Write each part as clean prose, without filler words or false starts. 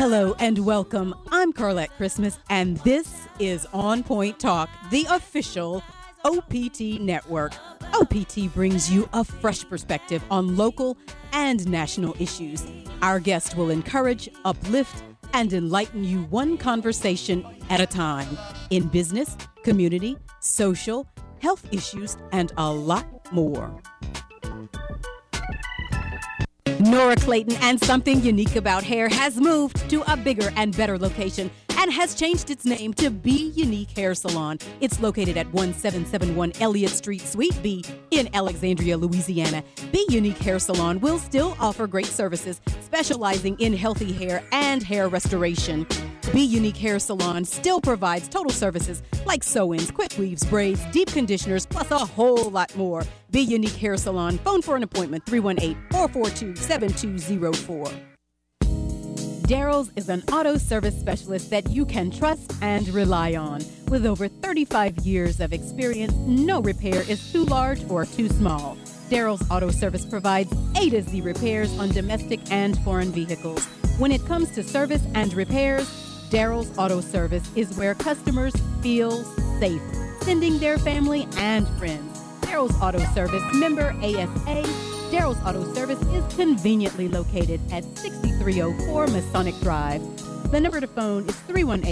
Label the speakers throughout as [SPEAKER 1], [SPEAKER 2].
[SPEAKER 1] Hello and welcome. I'm Carlette Christmas, and this is On Point Talk, the official OPT network. OPT brings you a fresh perspective on local and national issues. Our guest will encourage, uplift, and enlighten you one conversation at a time in business, community, social, health issues, and a lot more. Nora Clayton and Something Unique About Hair has moved to a bigger and better location and has changed its name to Be Unique Hair Salon. It's located at 1771 Elliott Street, Suite B in Alexandria, Louisiana. Be Unique Hair Salon will still offer great services, specializing in healthy hair and hair restoration. Be Unique Hair Salon still provides total services like sew-ins, quick weaves, braids, deep conditioners, plus a whole lot more. Be Unique Hair Salon. Phone for an appointment, 318-442-7204. Daryl's is an auto service specialist that you can trust and rely on. With over 35 years of experience, no repair is too large or too small. Daryl's Auto Service provides A to Z repairs on domestic and foreign vehicles. When it comes to service and repairs, Daryl's Auto Service is where customers feel safe, sending their family and friends. Daryl's Auto Service, member ASA. Daryl's Auto Service is conveniently located at 6304 Masonic Drive. The number to phone is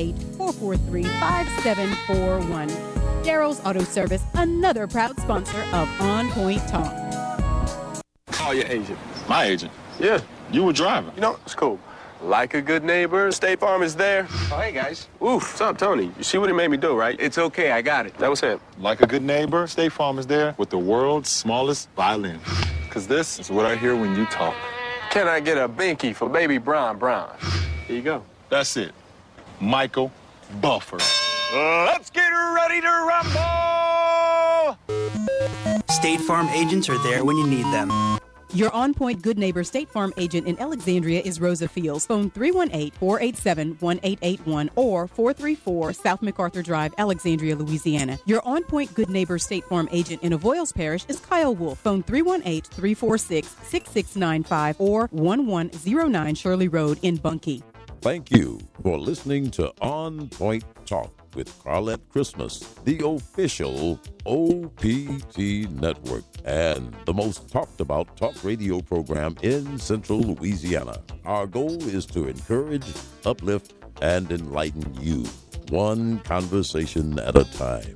[SPEAKER 1] 318-443-5741. Daryl's Auto Service, another proud sponsor of On Point Talk.
[SPEAKER 2] Call your agent.
[SPEAKER 3] My agent?
[SPEAKER 2] Yeah.
[SPEAKER 3] You were driving.
[SPEAKER 2] You know, it's cool. Like a good neighbor, State Farm is there.
[SPEAKER 4] Oh, hey, guys.
[SPEAKER 2] Oof, what's up, Tony? You see what he made me do, right?
[SPEAKER 4] It's okay, I got it.
[SPEAKER 2] That was him.
[SPEAKER 3] Like a good neighbor, State Farm is there with the world's smallest violin. Because this is what I hear when you talk.
[SPEAKER 2] Can I get a binky for baby Brown? Here you go.
[SPEAKER 3] That's it. Michael Buffer.
[SPEAKER 4] Let's get ready to rumble!
[SPEAKER 5] State Farm agents are there when you need them.
[SPEAKER 1] Your On Point Good Neighbor State Farm agent in Alexandria is Rosa Fields. Phone 318-487-1881 or 434 South MacArthur Drive, Alexandria, Louisiana. Your On Point Good Neighbor State Farm agent in Avoyles Parish is Kyle Wolf. Phone 318-346-6695 or 1109 Shirley Road in Bunkie.
[SPEAKER 6] Thank you for listening to On Point Talk with Carlette Christmas, the official OPT network and the most talked about talk radio program in Central Louisiana. Our goal is to encourage, uplift, and enlighten you, one conversation at a time.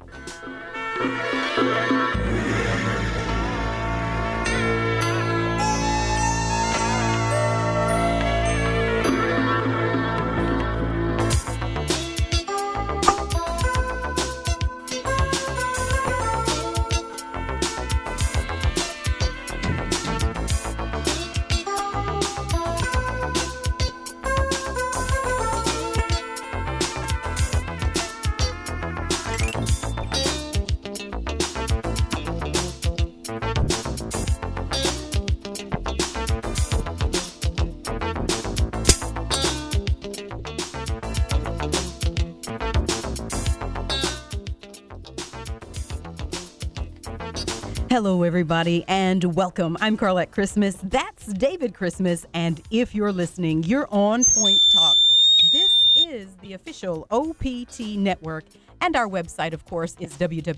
[SPEAKER 1] Hello, everybody, and welcome. I'm Carlette Christmas. That's David Christmas, and if you're listening, you're On Point Talk. This is the official OPT network, and our website, of course, is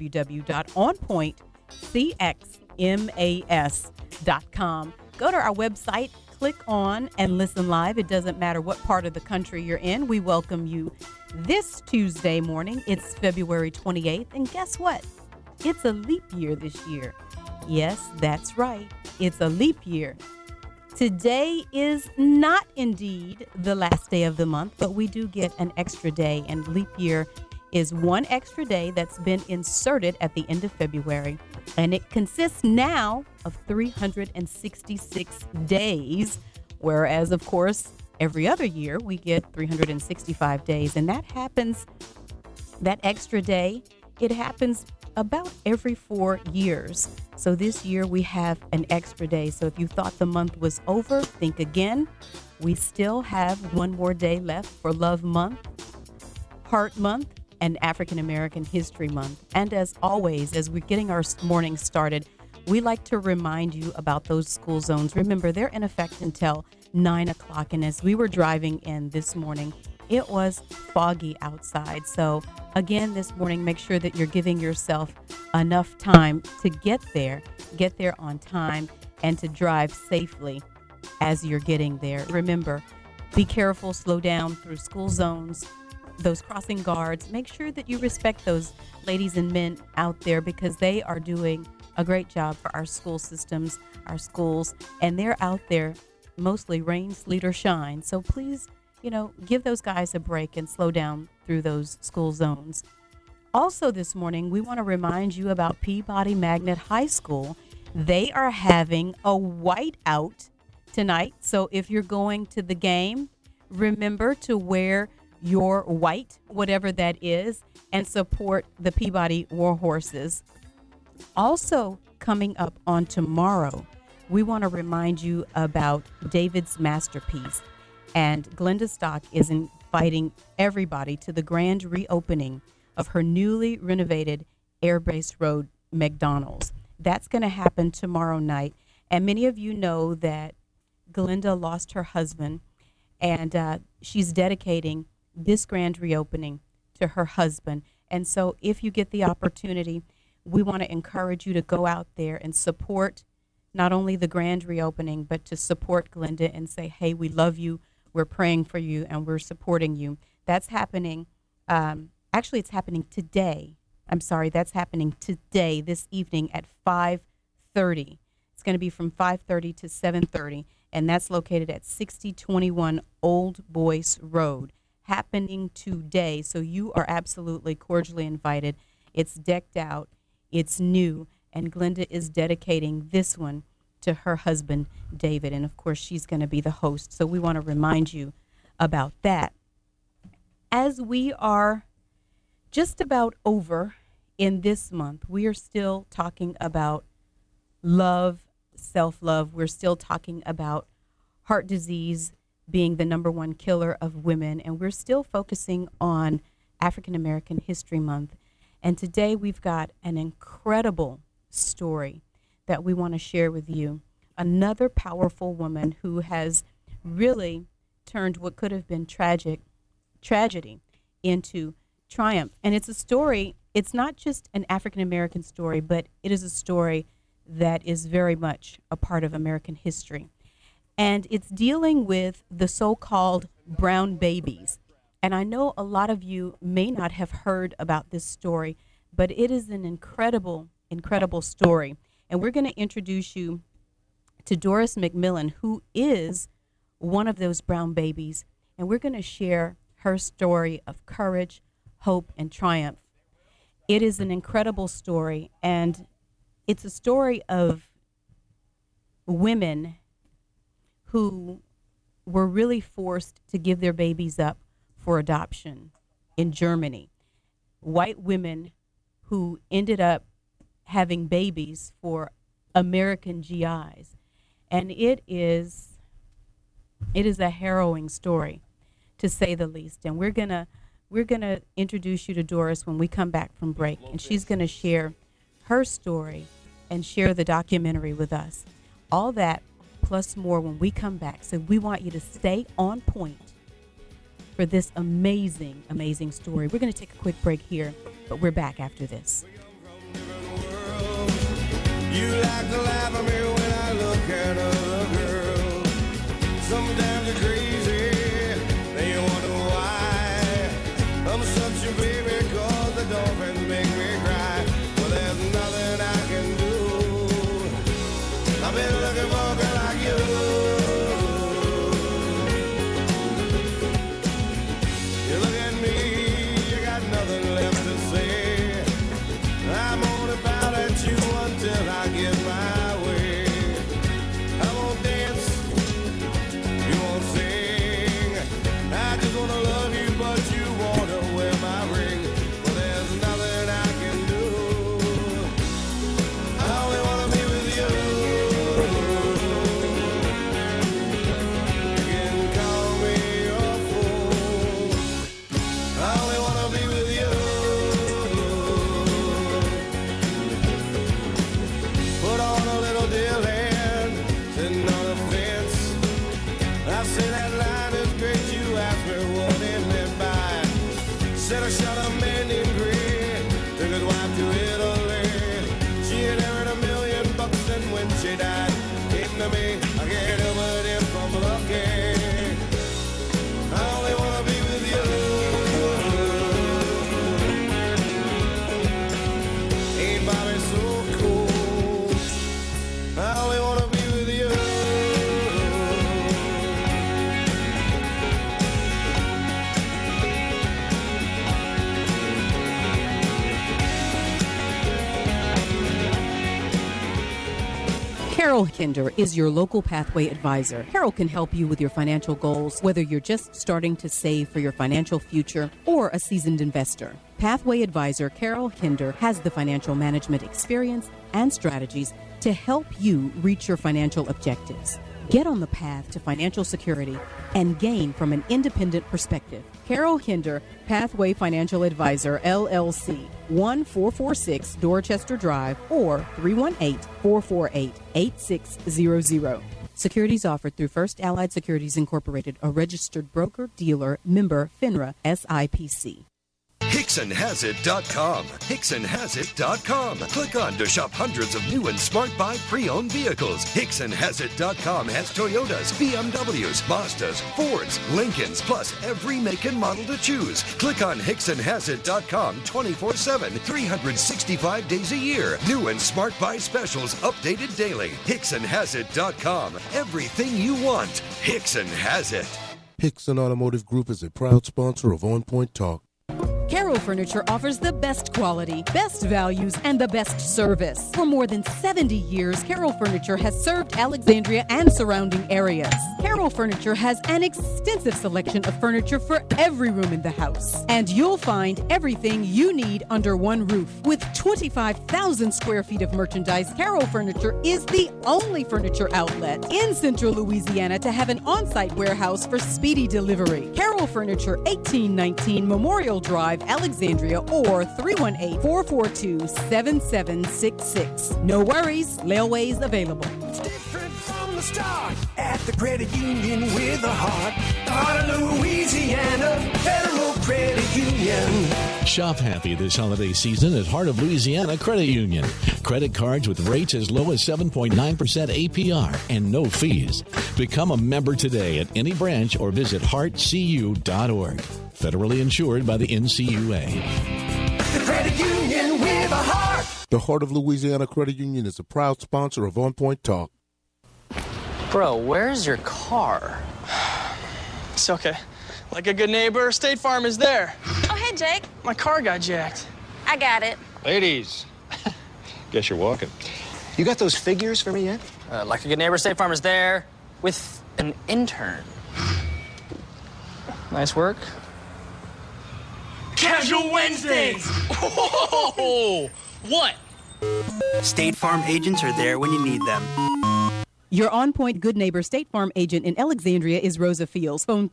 [SPEAKER 1] www.onpointcxmas.com. Go to our website, click on and listen live. It doesn't matter what part of the country you're in. We welcome you this Tuesday morning. It's February 28th, and guess what? It's a leap year this year. Yes, that's right. It's a leap year. Today is not indeed the last day of the month, but we do get an extra day, and leap year is one extra day that's been inserted at the end of February, and it consists now of 366 days, whereas, of course, every other year we get 365 days, and that extra day, it happens about every 4 years. So this year we have an extra day. So if you thought the month was over, think again. We still have one more day left for Love Month, Heart Month, and African American History Month. And as always, as we're getting our morning started, we like to remind you about those school zones. Remember, they're in effect until 9 o'clock. And as we were driving in this morning, it was foggy outside. So again, this morning, make sure that you're giving yourself enough time to get there on time, and to drive safely as you're getting there. Remember, be careful, slow down through school zones, those crossing guards. Make sure that you respect those ladies and men out there, because they are doing a great job for our school systems, our schools, and they're out there mostly rain, sleet, or shine. So please, give those guys a break and slow down through those school zones. Also this morning, we want to remind you about Peabody Magnet High School. They are having a whiteout tonight. So if you're going to the game, remember to wear your white, whatever that is, and support the Peabody Warhorses. Also coming up on tomorrow, we want to remind you about David's Masterpiece. And Glenda Stock is inviting everybody to the grand reopening of her newly renovated Airbase Road McDonald's. That's going to happen tomorrow night. And many of you know that Glenda lost her husband, and she's dedicating this grand reopening to her husband. And so if you get the opportunity, we want to encourage you to go out there and support not only the grand reopening, but to support Glenda and say, hey, we love you, we're praying for you, and we're supporting you. That's happening. Actually, it's happening today. That's happening today, this evening at 5:30. It's going to be from 5:30 to 7:30, and that's located at 6021 Old Boyce Road. Happening today, so you are absolutely cordially invited. It's decked out, it's new, and Glenda is dedicating this one to her husband, David, and of course, she's going to be the host, so we want to remind you about that. As we are just about over in this month, we are still talking about love, self-love. We're still talking about heart disease being the number one killer of women, and we're still focusing on African American History Month. And today we've got an incredible story that we want to share with you. Another powerful woman who has really turned what could have been tragedy into triumph. And it's a story, it's not just an African American story, but it is a story that is very much a part of American history. And it's dealing with the so-called brown babies. And I know a lot of you may not have heard about this story, but it is an incredible, incredible story. And we're going to introduce you to Doris McMillan, who is one of those brown babies. And we're going to share her story of courage, hope, and triumph. It is an incredible story, and it's a story of women who were really forced to give their babies up for adoption in Germany. White women who ended up having babies for American GIs. And it is a harrowing story, to say the least. And we're gonna introduce you to Doris when we come back from break, and she's gonna share her story and share the documentary with us. All that plus more when we come back. So we want you to stay on point for this amazing, amazing story. We're going to take a quick break here, but we're back after this.
[SPEAKER 7] You like to laugh at me when I look at other girls. Sometimes you're crazy, then you wonder why. I'm such a baby 'cause the dolphins make me cry. Well, there's nothing I can do. I've been looking for a girl like you. You look at me, you got nothing left to say. I'm only bound at you until I get my way.
[SPEAKER 1] Carol Kinder is your local Pathway advisor. Carol can help you with your financial goals, whether you're just starting to save for your financial future or a seasoned investor. Pathway advisor Carol Kinder has the financial management experience and strategies to help you reach your financial objectives. Get on the path to financial security and gain from an independent perspective. Carol Kinder, Pathway Financial Advisor, LLC, 1446 Dorchester Drive, or 318-448-8600. Securities offered through First Allied Securities Incorporated, a registered broker, dealer, member, FINRA, SIPC.
[SPEAKER 8] HicksonHasIt.com. HicksonHasIt.com. Click on to shop hundreds of new and smart buy pre-owned vehicles. HicksonHasIt.com has Toyotas, BMWs, Mazdas, Fords, Lincolns, plus every make and model to choose. Click on HicksonHasIt.com 24/7, 365 days a year. New and smart buy specials updated daily. HicksonHasIt.com. Everything you want. Hickson has it.
[SPEAKER 9] Hickson Automotive Group is a proud sponsor of On Point Talk.
[SPEAKER 1] Carol Furniture offers the best quality, best values, and the best service. For more than 70 years, Carol Furniture has served Alexandria and surrounding areas. Carol Furniture has an extensive selection of furniture for every room in the house. And you'll find everything you need under one roof. With 25,000 square feet of merchandise, Carol Furniture is the only furniture outlet in Central Louisiana to have an on-site warehouse for speedy delivery. Carol Furniture, 1819 Memorial Drive, Alexandria, or 318-442-7766. No worries, layaway's available.
[SPEAKER 7] It's different from the start at the credit union with a heart. The heart of Louisiana, Federal Credit Union.
[SPEAKER 10] Shop happy this holiday season at Heart of Louisiana Credit Union. Credit cards with rates as low as 7.9% APR and no fees. Become a member today at any branch or visit heartcu.org. Federally insured by the NCUA.
[SPEAKER 7] The credit union with a heart.
[SPEAKER 9] The Heart of Louisiana Credit Union is a proud sponsor of On Point Talk.
[SPEAKER 11] Bro, where's your car?
[SPEAKER 12] It's okay. Like a good neighbor, State Farm is there.
[SPEAKER 13] Oh, hey, Jake.
[SPEAKER 12] My car got jacked.
[SPEAKER 13] I got it.
[SPEAKER 14] Ladies, guess you're walking. You got those figures for me yet?
[SPEAKER 11] Like a good neighbor, State Farm is there with an intern. Nice work.
[SPEAKER 7] Casual Wednesdays.
[SPEAKER 11] Oh, what?
[SPEAKER 5] State Farm agents are there when you need them.
[SPEAKER 1] Your on-point good neighbor State Farm agent in Alexandria is Rosa Fields. Phone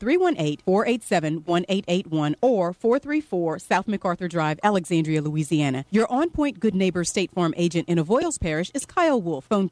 [SPEAKER 1] 318-487-1881 or 434 South MacArthur Drive, Alexandria, Louisiana. Your on-point good neighbor State Farm agent in Avoyles Parish is Kyle Wolf. Phone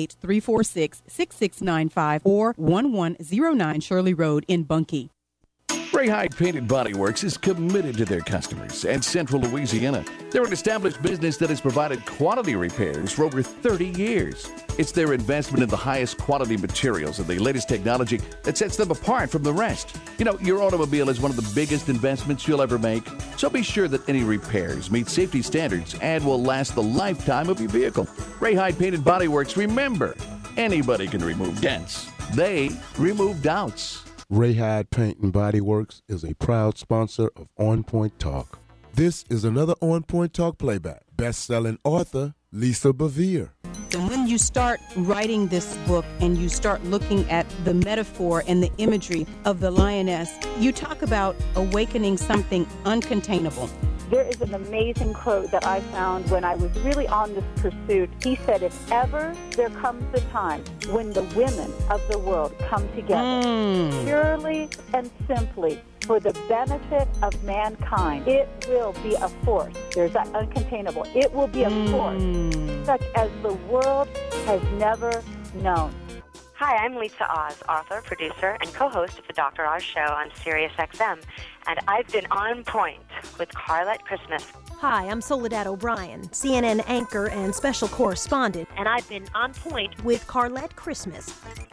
[SPEAKER 1] 318-346-6695 or 1109 Shirley Road in Bunkie.
[SPEAKER 15] Ray Hyde Painted Body Works is committed to their customers and Central Louisiana. They're an established business that has provided quality repairs for over 30 years. It's their investment in the highest quality materials and the latest technology that sets them apart from the rest. You know, your automobile is one of the biggest investments you'll ever make, so be sure that any repairs meet safety standards and will last the lifetime of your vehicle. Ray Hyde Painted Body Works, remember, anybody can remove dents. They remove doubts.
[SPEAKER 9] Ray Hyde Paint and Body Works is a proud sponsor of On Point Talk. This is another On Point Talk playback. Best-selling author Lisa Bevere.
[SPEAKER 1] And when you start writing this book and you start looking at the metaphor and the imagery of the lioness, you talk about awakening something uncontainable.
[SPEAKER 16] There is an amazing quote that I found when I was really on this pursuit. He said, if ever there comes a time when the women of the world come together purely and simply for the benefit of mankind, it will be a force. There's that uncontainable. It will be a force such as the world has never known.
[SPEAKER 17] Hi, I'm Lisa Oz, author, producer, and co-host of the Dr. Oz Show on SiriusXM, and I've been on point with Carlette Christmas.
[SPEAKER 18] Hi, I'm Soledad O'Brien, CNN anchor and special correspondent,
[SPEAKER 17] and I've been on point
[SPEAKER 18] with Carlette Christmas.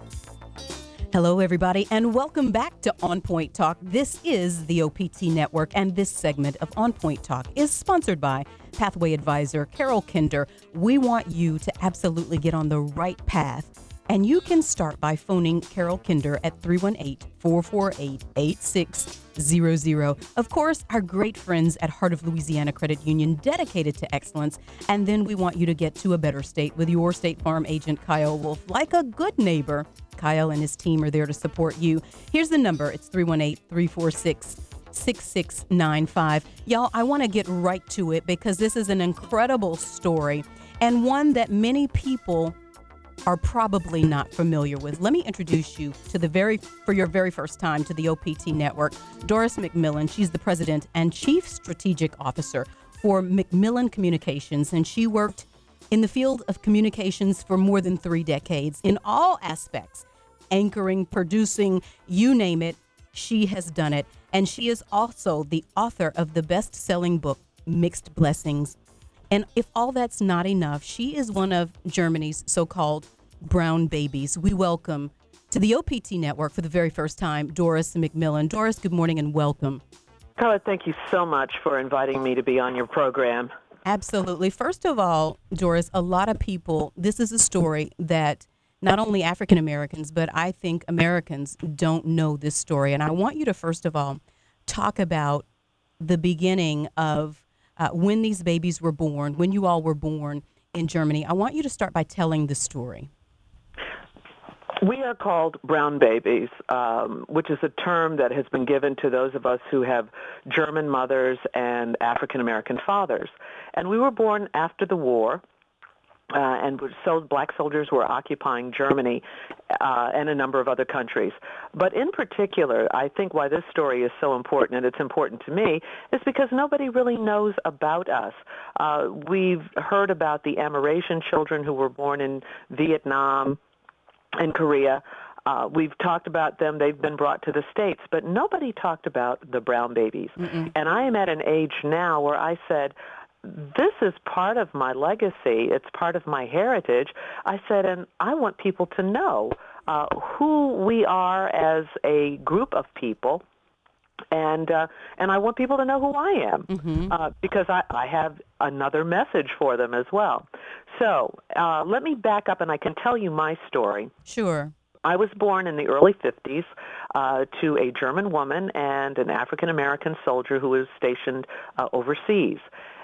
[SPEAKER 1] Hello, everybody, and welcome back to On Point Talk. This is the OPT Network, and this segment of On Point Talk is sponsored by Pathway Advisor Carol Kinder. We want you to absolutely get on the right path And you can start by phoning Carol Kinder at 318-448-8600. Of course, our great friends at Heart of Louisiana Credit Union, dedicated to excellence. And then we want you to get to a better state with your State Farm agent, Kyle Wolf. Like a good neighbor, Kyle and his team are there to support you. Here's the number. It's 318-346-6695. Y'all, I want to get right to it because this is an incredible story and one that many people are probably not familiar with. Let me introduce you to for your very first time to the OPT network, Doris McMillon. She's the president and chief strategic officer for McMillon Communications, and she worked in the field of communications for more than 3 decades in all aspects, anchoring, producing, you name it, she has done it. And she is also the author of the best-selling book, Mixed Blessings. And if all that's not enough, she is one of Germany's so-called brown babies. We welcome to the OPT network for the very first time, Doris McMillon. Doris, good morning and welcome.
[SPEAKER 13] Carla, thank you so much for inviting me to be on your program.
[SPEAKER 1] Absolutely. First of all, Doris, a lot of people, this is a story that not only African Americans, but I think Americans don't know this story. And I want you to, first of all, talk about the beginning of when these babies were born, when you all were born in Germany. I want you to start by telling the story.
[SPEAKER 13] We are called brown babies, which is a term that has been given to those of us who have German mothers and African-American fathers. And we were born after the war, and black soldiers were occupying Germany and a number of other countries. But in particular, I think why this story is so important, and it's important to me, is because nobody really knows about us. We've heard about the Amerasian children who were born in Vietnam and Korea. We've talked about them. They've been brought to the States, but nobody talked about the brown babies. Mm-mm. And I am at an age now where I said, this is part of my legacy. It's part of my heritage. I said, and I want people to know who we are as a group of people, and I want people to know who I am, because I have another message for them as well. So let me back up, and I can tell you my story.
[SPEAKER 1] Sure.
[SPEAKER 13] I was born in the early 50s to a German woman and an African-American soldier who was stationed overseas.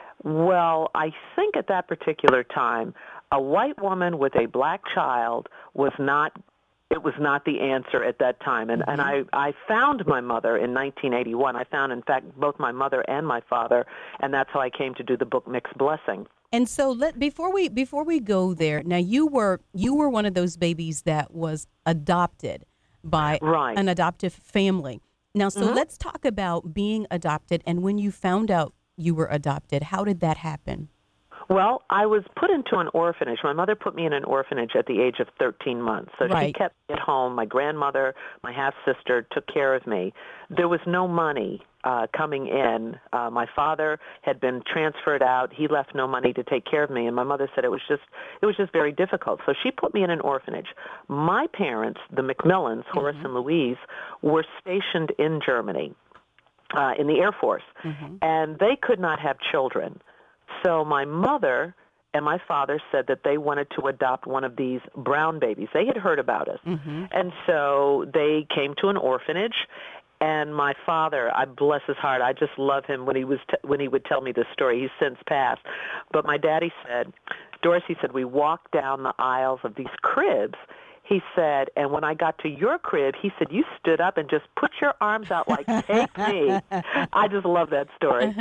[SPEAKER 13] Well, I think at that particular time, a white woman with a black child was not the answer at that time. And I found my mother in 1981. I found, in fact, both my mother and my father, and that's how I came to do the book Mixed Blessing.
[SPEAKER 1] And so before we go there, now you were one of those babies that was adopted by an adoptive family. Now, so let's talk about being adopted and when you found out you were adopted. How did that happen?
[SPEAKER 13] Well, I was put into an orphanage. My mother put me in an orphanage at the age of 13 months. So she kept me at home. My grandmother, my half-sister, took care of me. There was no money coming in. My father had been transferred out. He left no money to take care of me, and my mother said it was just very difficult. So she put me in an orphanage. My parents, the McMillons, Horace and Louise, were stationed in Germany in the Air Force, and they could not have children. So my mother and my father said that they wanted to adopt one of these brown babies. They had heard about us. And so they came to an orphanage, and my father, I bless his heart, I just love him when he would tell me this story. He's since passed. But my daddy said, Doris, he said, we walked down the aisles of these cribs. He said, and when I got to your crib, he said, you stood up and just put your arms out like, take me. I just love that story.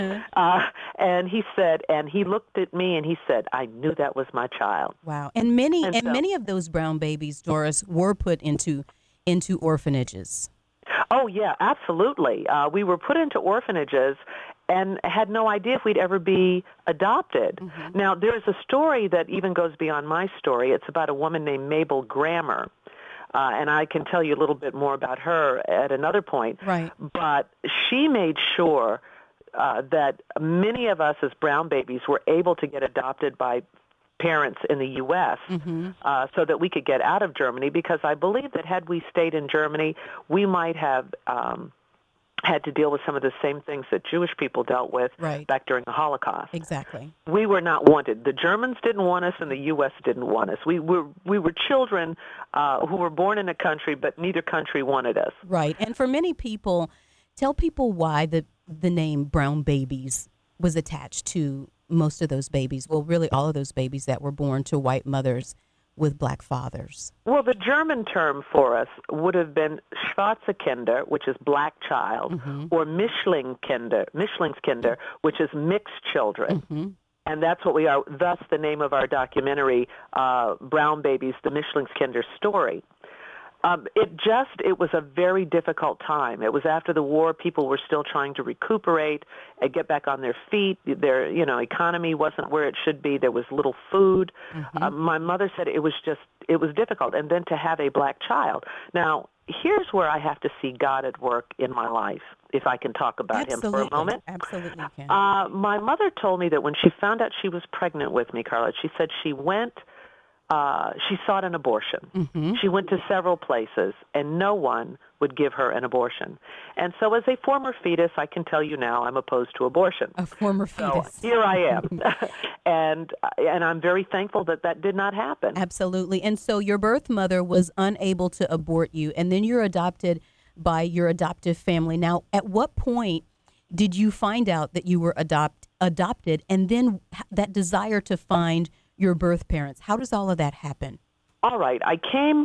[SPEAKER 13] And he said, and he looked at me and he said, I knew that was my child.
[SPEAKER 1] Wow. And many of those brown babies, Doris, were put into orphanages.
[SPEAKER 13] Oh, yeah, absolutely. We were put into orphanages and had no idea if we'd ever be adopted. Now, there's a story that even goes beyond my story. It's about a woman named Mabel Grammer, and I can tell you a little bit more about her at another point.
[SPEAKER 1] Right.
[SPEAKER 13] But she made sure that many of us as brown babies were able to get adopted by parents in the U.S. So that we could get out of Germany, because I believe that had we stayed in Germany, we might have had to deal with some of the same things that Jewish people dealt with back during the Holocaust.
[SPEAKER 1] Exactly.
[SPEAKER 13] We were not wanted. The Germans didn't want us, and the U.S. didn't want us. We were children who were born in a country, but neither country wanted us.
[SPEAKER 1] Right. And for many people, tell people why the name Brown Babies was attached to most of those babies. Well, really all of those babies that were born to white mothers with black fathers.
[SPEAKER 13] Well, the German term for us would have been Schwarze Kinder, which is black child, or Mischlingskinder, which is mixed children. And that's what we are, thus the name of our documentary, Brown Babies, the Mischlingskinder story. It was a very difficult time. It was after the war. People were still trying to recuperate and get back on their feet. Their, economy wasn't where it should be. There was little food. My mother said it was difficult. And then to have a black child. Now, here's where I have to see God at work in my life, if I can talk about him for a moment.
[SPEAKER 1] Absolutely can.
[SPEAKER 13] My mother told me that when she found out she was pregnant with me, Carla, she said she sought an abortion. She went to several places, and no one would give her an abortion. And so as a former fetus, I can tell you now I'm opposed to abortion.
[SPEAKER 1] A former fetus.
[SPEAKER 13] So here I am. and I'm very thankful that did not happen.
[SPEAKER 1] Absolutely. And so your birth mother was unable to abort you, and then you're adopted by your adoptive family. Now, at what point did you find out that you were adopted, and then that desire to find your birth parents? How does all of that happen?
[SPEAKER 13] All right. I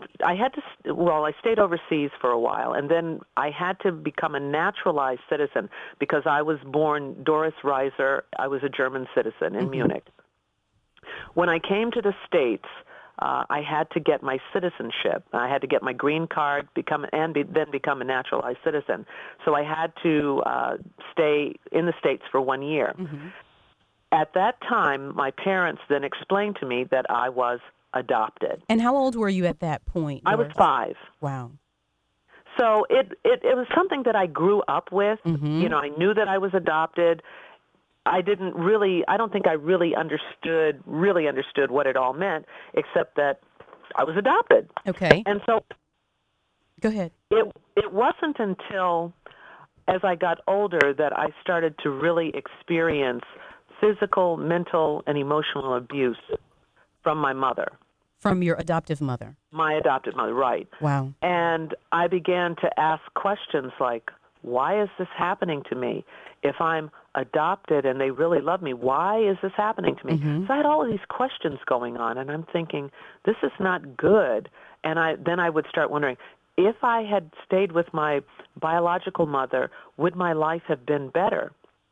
[SPEAKER 13] stayed overseas for a while, and then I had to become a naturalized citizen because I was born Doris Reiser. I was a German citizen in Munich. When I came to the States, I had to get my citizenship. I had to get my green card, then become a naturalized citizen. So I had to stay in the States for 1 year. At that time, my parents then explained to me that I was adopted.
[SPEAKER 1] And how old were you at that point?
[SPEAKER 13] I was 5.
[SPEAKER 1] Wow.
[SPEAKER 13] So it was something that I grew up with. I knew that I was adopted. I don't think I really understood what it all meant, except that I was adopted.
[SPEAKER 1] Okay.
[SPEAKER 13] And so
[SPEAKER 1] go ahead.
[SPEAKER 13] It wasn't until as I got older that I started to really experience physical, mental, and emotional abuse from my mother.
[SPEAKER 1] From your adoptive mother?
[SPEAKER 13] My adoptive mother, right.
[SPEAKER 1] Wow.
[SPEAKER 13] And I began to ask questions like, why is this happening to me? If I'm adopted and they really love me, why is this happening to me? So I had all of these questions going on, and I'm thinking, this is not good. And then I would start wondering, if I had stayed with my biological mother, would my life have been better?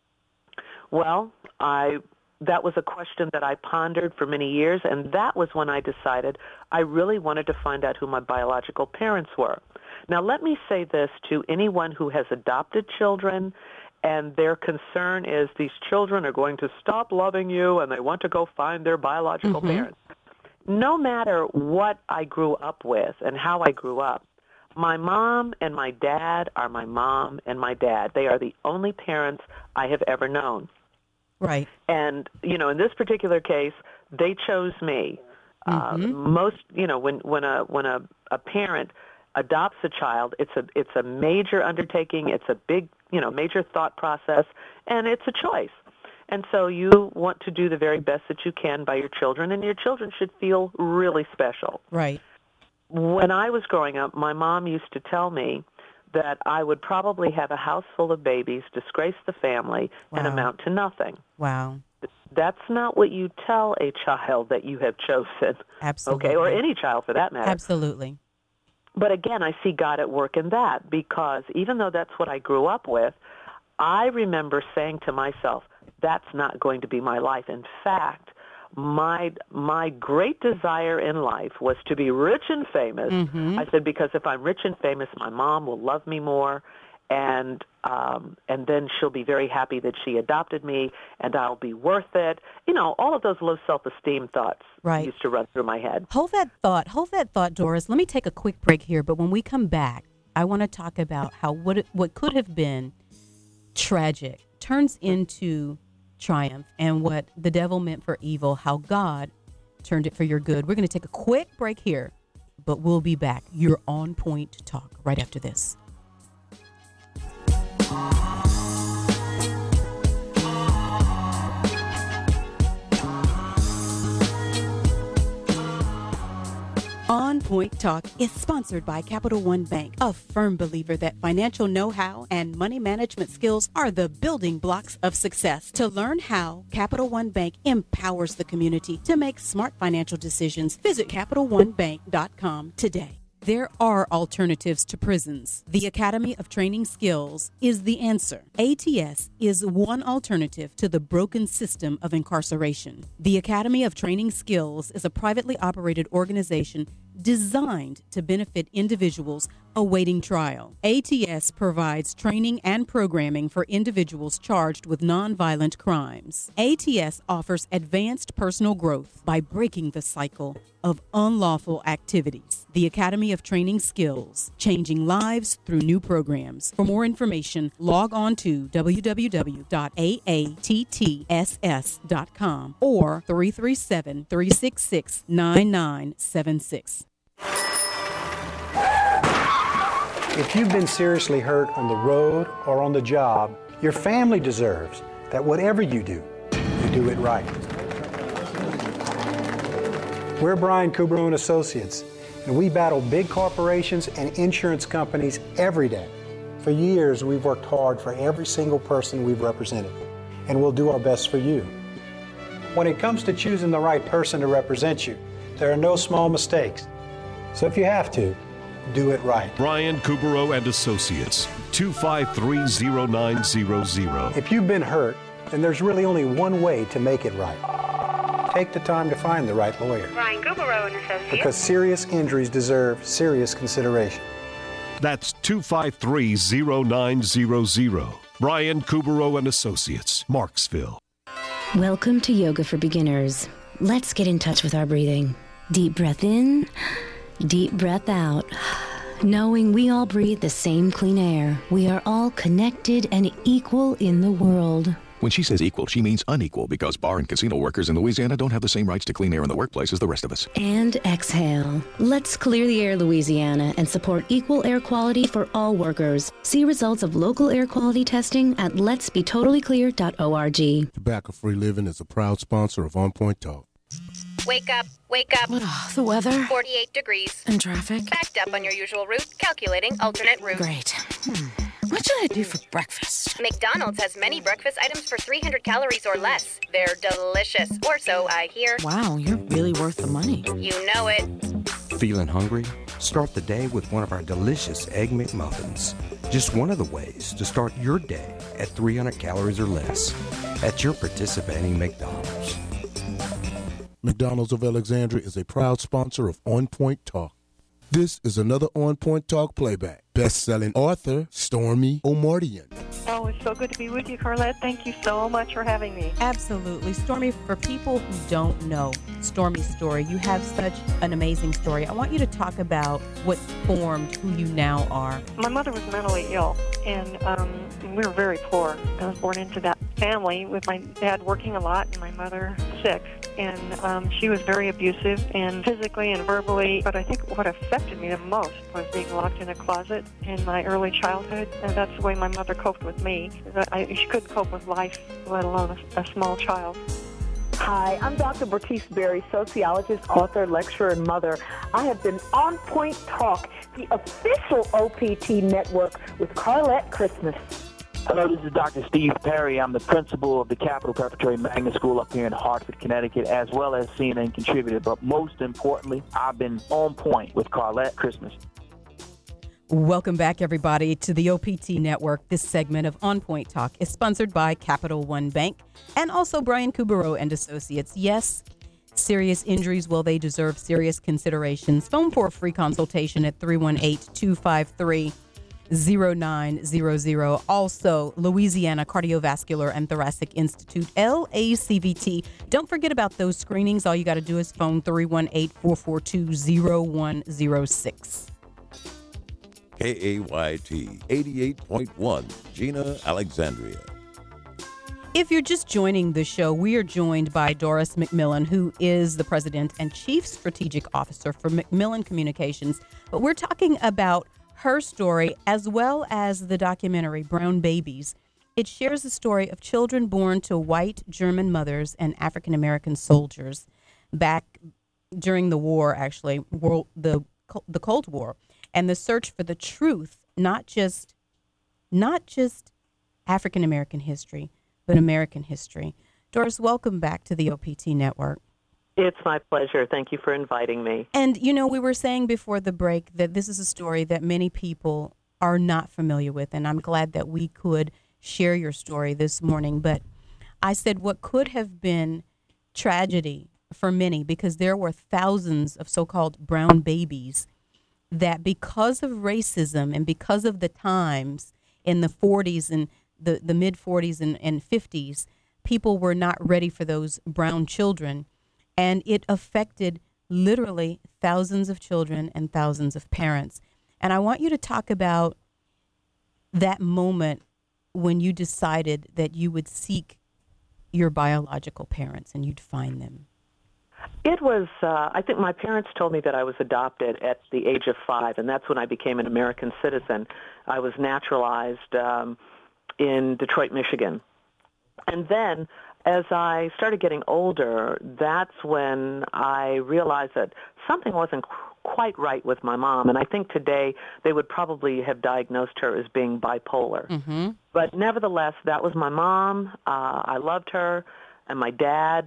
[SPEAKER 13] Well, that was a question that I pondered for many years, and that was when I decided I really wanted to find out who my biological parents were. Now, let me say this to anyone who has adopted children, and their concern is these children are going to stop loving you, and they want to go find their biological parents. No matter what I grew up with and how I grew up, my mom and my dad are my mom and my dad. They are the only parents I have ever known.
[SPEAKER 1] Right.
[SPEAKER 13] And, in this particular case, they chose me. When a parent adopts a child, it's a major undertaking. It's a big, major thought process, and it's a choice. And so you want to do the very best that you can by your children, and your children should feel really special.
[SPEAKER 1] Right.
[SPEAKER 13] When I was growing up, my mom used to tell me that I would probably have a house full of babies, disgrace the family, and amount to nothing.
[SPEAKER 1] Wow.
[SPEAKER 13] That's not what you tell a child that you have chosen.
[SPEAKER 1] Absolutely.
[SPEAKER 13] Okay, or any child for that matter.
[SPEAKER 1] Absolutely.
[SPEAKER 13] But again, I see God at work in that, because even though that's what I grew up with, I remember saying to myself, that's not going to be my life. In fact, my great desire in life was to be rich and famous. I said, because if I'm rich and famous, my mom will love me more, and then she'll be very happy that she adopted me, and I'll be worth it. All of those low self-esteem thoughts used to run through my head.
[SPEAKER 1] Hold that thought, Doris. Let me take a quick break here, but when we come back, I want to talk about how what could have been tragic turns into triumph, and what the devil meant for evil, how God turned it for your good. We're going to take a quick break here, but we'll be back. You're On Point Talk right after this. On Point Talk is sponsored by Capital One Bank, a firm believer that financial know-how and money management skills are the building blocks of success. To learn how Capital One Bank empowers the community to make smart financial decisions, visit CapitalOneBank.com today. There are alternatives to prisons. The Academy of Training Skills is the answer. ATS is one alternative to the broken system of incarceration. The Academy of Training Skills is a privately operated organization designed to benefit individuals awaiting trial. ATS provides training and programming for individuals charged with nonviolent crimes. ATS offers advanced personal growth by breaking the cycle of unlawful activities. The Academy of Training Skills, changing lives through new programs. For more information, log on to www.aattss.com or 337-366-9976.
[SPEAKER 14] If you've been seriously hurt on the road or on the job, your family deserves that whatever you do it right. We're Brian Kubro and Associates, and we battle big corporations and insurance companies every day. For years, we've worked hard for every single person we've represented, and we'll do our best for you. When it comes to choosing the right person to represent you, there are no small mistakes. So if you have to, do it right.
[SPEAKER 19] Brian Kubro and Associates, 253-0900.
[SPEAKER 14] If you've been hurt, then there's really only one way to make it right. Take the time to find the right lawyer.
[SPEAKER 17] Brian Kubro and Associates.
[SPEAKER 14] Because serious injuries deserve serious consideration.
[SPEAKER 19] That's 253-0900. Brian Kubro and Associates, Marksville.
[SPEAKER 20] Welcome to Yoga for Beginners. Let's get in touch with our breathing. Deep breath in, deep breath out. Knowing we all breathe the same clean air, we are all connected and equal in the world.
[SPEAKER 21] When she says equal, she means unequal, because bar and casino workers in Louisiana don't have the same rights to clean air in the workplace as the rest of us.
[SPEAKER 20] And exhale. Let's clear the air, Louisiana, and support equal air quality for all workers. See results of local air quality testing at letsbetotallyclear.org.
[SPEAKER 9] Tobacco-free living is a proud sponsor of On Point Talk.
[SPEAKER 22] Wake up, wake up.
[SPEAKER 18] The weather?
[SPEAKER 22] 48 degrees.
[SPEAKER 18] And traffic?
[SPEAKER 22] Backed up on your usual route, calculating alternate route.
[SPEAKER 18] Great. What should I do for breakfast?
[SPEAKER 22] McDonald's has many breakfast items for 300 calories or less. They're delicious, or so I hear.
[SPEAKER 18] Wow, you're really worth the money.
[SPEAKER 22] You know it.
[SPEAKER 23] Feeling hungry? Start the day with one of our delicious Egg McMuffins. Just one of the ways to start your day at 300 calories or less at your participating McDonald's.
[SPEAKER 9] McDonald's of Alexandria is a proud sponsor of On Point Talk. This is another On Point Talk playback. Best-selling author, Stormy Omartian.
[SPEAKER 24] Oh, it's so good to be with you, Carlette. Thank you so much for having me.
[SPEAKER 1] Absolutely. Stormy, for people who don't know Stormy's story, you have such an amazing story. I want you to talk about what formed who you now are.
[SPEAKER 24] My mother was mentally ill, and we were very poor. I was born into that family with my dad working a lot and my mother sick. And she was very abusive, and physically and verbally. But I think what affected me the most was being locked in a closet in my early childhood. And that's the way my mother coped with me. She couldn't cope with life, let alone a small child.
[SPEAKER 13] Hi, I'm Dr. Bertice Berry, sociologist, author, lecturer, and mother. I have been On Point Talk, the official OPT network with Carlette Christmas.
[SPEAKER 25] Hello, this is Dr. Steve Perry. I'm the principal of the Capital Preparatory Magnet School up here in Hartford, Connecticut, as well as CNN contributor. But most importantly, I've been on point with Carlette Christmas.
[SPEAKER 1] Welcome back, everybody, to the OPT Network. This segment of On Point Talk is sponsored by Capital One Bank and also Brian Kubro and Associates. Yes, serious injuries, well, they deserve serious considerations. Phone for a free consultation at 318-253-0900. Also, Louisiana Cardiovascular and Thoracic Institute, LACVT. Don't forget about those screenings. All you got to do is phone 318-442-0106.
[SPEAKER 6] KAYT 88.1, Gina, Alexandria.
[SPEAKER 1] If you're just joining the show, we are joined by Doris McMillan, who is the president and chief strategic officer for McMillan Communications. But we're talking about her story, as well as the documentary Brown Babies, it shares the story of children born to white German mothers and African American soldiers back during the war, actually, the Cold War, and the search for the truth, not just African American history, but American history. Doris, welcome back to the OPT Network.
[SPEAKER 13] It's my pleasure. Thank you for inviting me.
[SPEAKER 1] And, we were saying before the break that this is a story that many people are not familiar with, and I'm glad that we could share your story this morning. But I said what could have been tragedy for many, because there were thousands of so-called brown babies that, because of racism and because of the times in the 40s and the mid-40s and 50s, people were not ready for those brown children. And it affected literally thousands of children and thousands of parents. And I want you to talk about that moment when you decided that you would seek your biological parents and you'd find them.
[SPEAKER 13] It was, I think my parents told me that I was adopted at the age of 5, and that's when I became an American citizen. I was naturalized in Detroit, Michigan. And then as I started getting older, that's when I realized that something wasn't quite right with my mom. And I think today they would probably have diagnosed her as being bipolar.
[SPEAKER 1] Mm-hmm.
[SPEAKER 13] But nevertheless, that was my mom. I loved her, and my dad.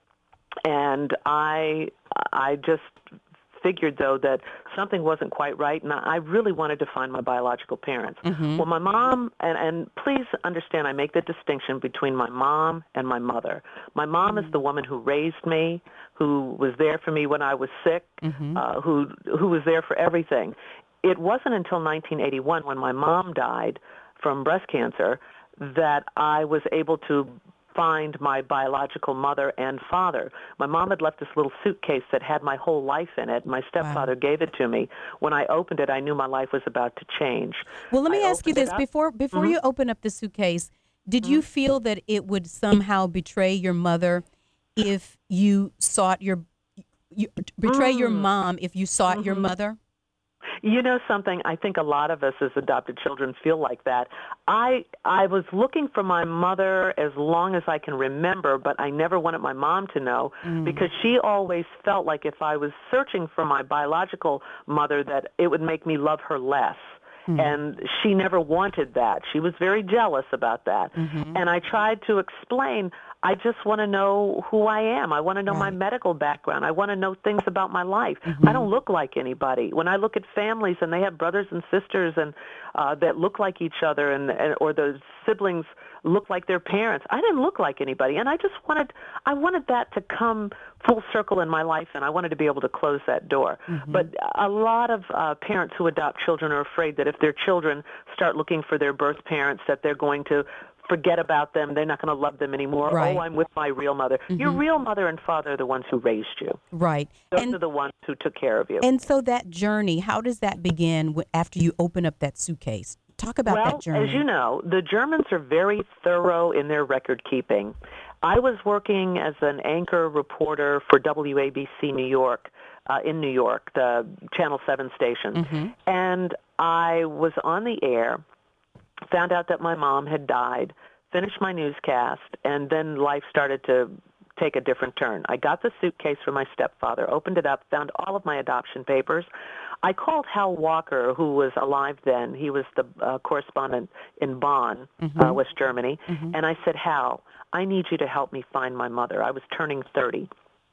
[SPEAKER 13] And I just figured, though, that something wasn't quite right, and I really wanted to find my biological parents.
[SPEAKER 1] Mm-hmm.
[SPEAKER 13] Well, my mom, and please understand, I make the distinction between my mom and my mother. My mom is the woman who raised me, who was there for me when I was sick,
[SPEAKER 1] Mm-hmm.
[SPEAKER 13] who was there for everything. It wasn't until 1981, when my mom died from breast cancer, that I was able to find my biological mother and father. My mom had left this little suitcase that had my whole life in it. My stepfather gave it to me. When I opened it, I knew my life was about to change.
[SPEAKER 1] Well, let me ask you this. Before
[SPEAKER 13] Mm-hmm.
[SPEAKER 1] you open up the suitcase, did you feel that it would somehow betray your mother if you sought your mom if you sought your mother?
[SPEAKER 13] You know something? I think a lot of us as adopted children feel like that. I was looking for my mother as long as I can remember, but I never wanted my mom to know because she always felt like if I was searching for my biological mother that it would make me love her less. And she never wanted that. She was very jealous about that.
[SPEAKER 1] Mm-hmm.
[SPEAKER 13] And I tried to explain, I just want to know who I am. I want to know my medical background. I want to know things about my life.
[SPEAKER 1] Mm-hmm.
[SPEAKER 13] I don't look like anybody. When I look at families and they have brothers and sisters and that look like each other and or the siblings look like their parents, I didn't look like anybody. And I wanted that to come full circle in my life, and I wanted to be able to close that door.
[SPEAKER 1] Mm-hmm.
[SPEAKER 13] But a lot of parents who adopt children are afraid that if their children start looking for their birth parents, that they're going to forget about them. They're not going to love them anymore.
[SPEAKER 1] Right.
[SPEAKER 13] Oh, I'm with my real mother.
[SPEAKER 1] Mm-hmm.
[SPEAKER 13] Your real mother and father are the ones who raised you.
[SPEAKER 1] Right.
[SPEAKER 13] Those are the ones who took care of you.
[SPEAKER 1] And so that journey, how does that begin after you open up that suitcase? Talk about that journey.
[SPEAKER 13] Well, as you know, the Germans are very thorough in their record keeping. I was working as an anchor reporter for WABC New York, in New York, the Channel 7 station.
[SPEAKER 1] Mm-hmm.
[SPEAKER 13] And I was on the air, found out that my mom had died, finished my newscast, and then life started to take a different turn. I got the suitcase from my stepfather, opened it up, found all of my adoption papers. I called Hal Walker, who was alive then. He was the correspondent in Bonn,
[SPEAKER 1] Mm-hmm.
[SPEAKER 13] West Germany.
[SPEAKER 1] Mm-hmm.
[SPEAKER 13] And I said, Hal, I need you to help me find my mother. I was turning 30.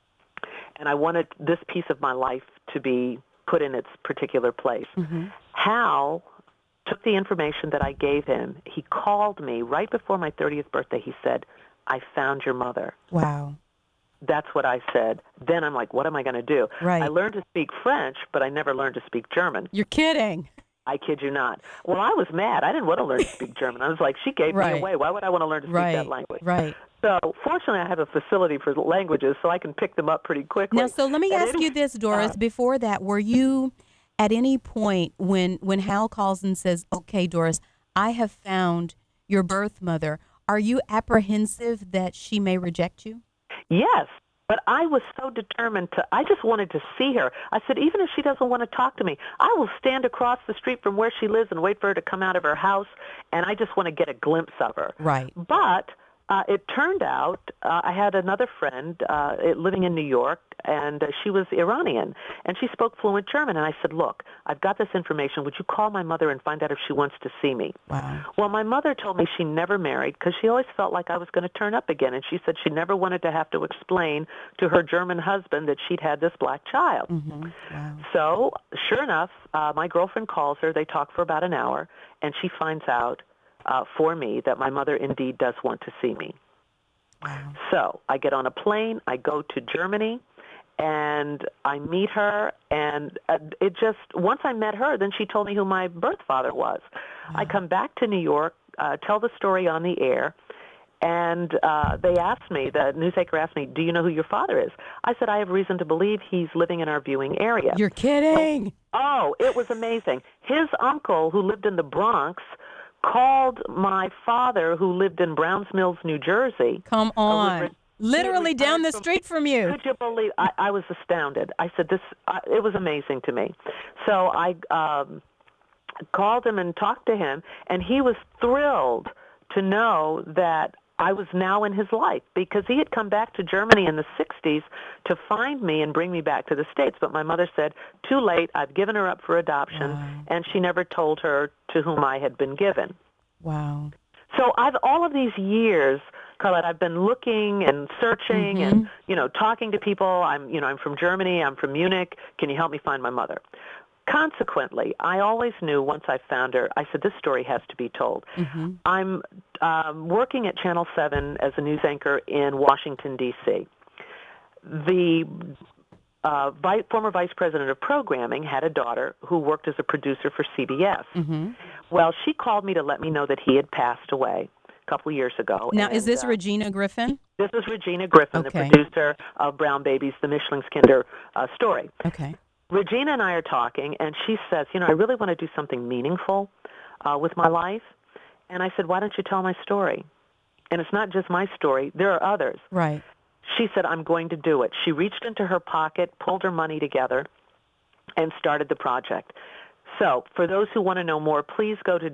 [SPEAKER 13] And I wanted this piece of my life to be put in its particular place.
[SPEAKER 1] Mm-hmm.
[SPEAKER 13] Hal took the information that I gave him. He called me right before my 30th birthday. He said, I found your mother.
[SPEAKER 1] Wow.
[SPEAKER 13] That's what I said. Then I'm like, what am I going to do?
[SPEAKER 1] Right.
[SPEAKER 13] I learned to speak French, but I never learned to speak German.
[SPEAKER 1] You're kidding.
[SPEAKER 13] I kid you not. Well, I was mad. I didn't want to learn to speak German. I was like, she gave me away. Why would I want to learn to speak that language?
[SPEAKER 1] Right.
[SPEAKER 13] So fortunately, I have a facility for languages, so I can pick them up pretty quickly.
[SPEAKER 1] Now, so let me ask you this, Doris. Before that, were you at any point when Hal calls and says, okay, Doris, I have found your birth mother, are you apprehensive that she may reject you?
[SPEAKER 13] Yes. But I was so determined I just wanted to see her. I said, even if she doesn't want to talk to me, I will stand across the street from where she lives and wait for her to come out of her house, and I just want to get a glimpse of her.
[SPEAKER 1] Right.
[SPEAKER 13] But it turned out I had another friend living in New York, and she was Iranian, and she spoke fluent German. And I said, look, I've got this information. Would you call my mother and find out if she wants to see me?
[SPEAKER 1] Wow.
[SPEAKER 13] Well, my mother told me she never married because she always felt like I was going to turn up again, and she said she never wanted to have to explain to her German husband that she'd had this black child.
[SPEAKER 1] Mm-hmm. Wow.
[SPEAKER 13] So, sure enough, my girlfriend calls her. They talk for about an hour, and she finds out for me that my mother indeed does want to see me.
[SPEAKER 1] Wow.
[SPEAKER 13] So I get on a plane, I go to Germany, and I meet her, and it just, once I met her, then she told me who my birth father was. I come back to New York, tell the story on the air, and they asked me, the news anchor asked me, do you know who your father is? I said, I have reason to believe he's living in our viewing area.
[SPEAKER 1] You're kidding.
[SPEAKER 13] Oh, it was amazing. His uncle, who lived in the Bronx, called my father, who lived in Browns Mills, New Jersey.
[SPEAKER 1] Come on. Literally down the street from you.
[SPEAKER 13] Could you believe? I was astounded. I said, it was amazing to me. So I called him and talked to him, and he was thrilled to know that I was now in his life, because he had come back to Germany in the 60s to find me and bring me back to the States. But my mother said, too late, I've given her up for adoption, and she never told her to whom I had been given.
[SPEAKER 1] Wow.
[SPEAKER 13] So all of these years, Carlette, I've been looking and searching and, talking to people. I'm from Germany. I'm from Munich. Can you help me find my mother? Consequently, I always knew once I found her, I said, this story has to be told.
[SPEAKER 1] Mm-hmm.
[SPEAKER 13] I'm working at Channel 7 as a news anchor in Washington, D.C. The former vice president of programming had a daughter who worked as a producer for CBS.
[SPEAKER 1] Mm-hmm.
[SPEAKER 13] Well, she called me to let me know that he had passed away a couple of years ago.
[SPEAKER 1] Now, is this Regina Griffin?
[SPEAKER 13] This is Regina Griffin,
[SPEAKER 1] Okay.
[SPEAKER 13] the producer of Brown Babies, the Michelinskinder story.
[SPEAKER 1] Okay.
[SPEAKER 13] Regina and I are talking, and she says, I really want to do something meaningful with my life. And I said, why don't you tell my story? And it's not just my story. There are others.
[SPEAKER 1] Right.
[SPEAKER 13] She said, I'm going to do it. She reached into her pocket, pulled her money together, and started the project. So for those who want to know more, please go to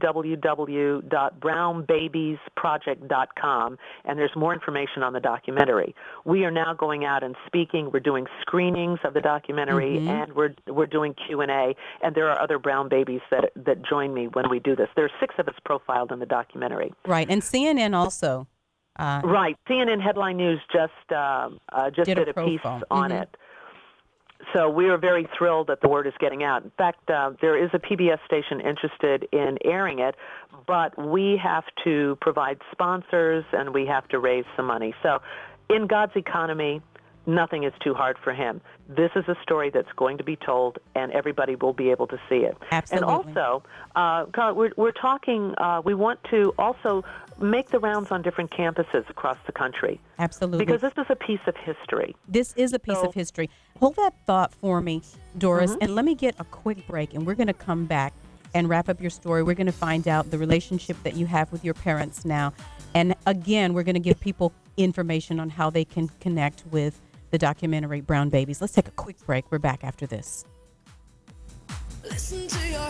[SPEAKER 13] www.brownbabiesproject.com, and there's more information on the documentary. We are now going out and speaking. We're doing screenings of the documentary, and we're doing Q&A, and there are other brown babies that join me when we do this. There are 6 of us profiled in the documentary.
[SPEAKER 1] Right, and CNN also.
[SPEAKER 13] Right, CNN Headline News just did a piece on it. So we are very thrilled that the word is getting out. In fact, there is a PBS station interested in airing it, but we have to provide sponsors and we have to raise some money. So in God's economy, nothing is too hard for him. This is a story that's going to be told, and everybody will be able to see it.
[SPEAKER 1] Absolutely.
[SPEAKER 13] And also, Carl, we're talking, we want to also make the rounds on different campuses across the country.
[SPEAKER 1] Absolutely.
[SPEAKER 13] Because this is a piece of history.
[SPEAKER 1] This is a piece of history. Hold that thought for me, Doris, and let me get a quick break, and we're going to come back and wrap up your story. We're going to find out the relationship that you have with your parents now. And again, we're going to give people information on how they can connect with the documentary Brown Babies. Let's take a quick break. We're back after this.
[SPEAKER 2] Listen to your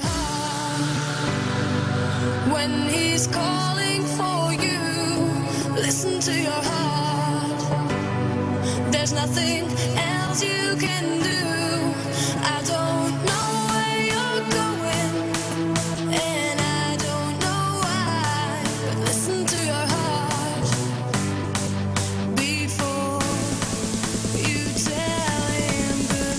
[SPEAKER 2] heart when he's calling for you. Listen to your heart. There's nothing else you can do. I don't know where you're going, and I don't know why, but listen to your heart before you tell him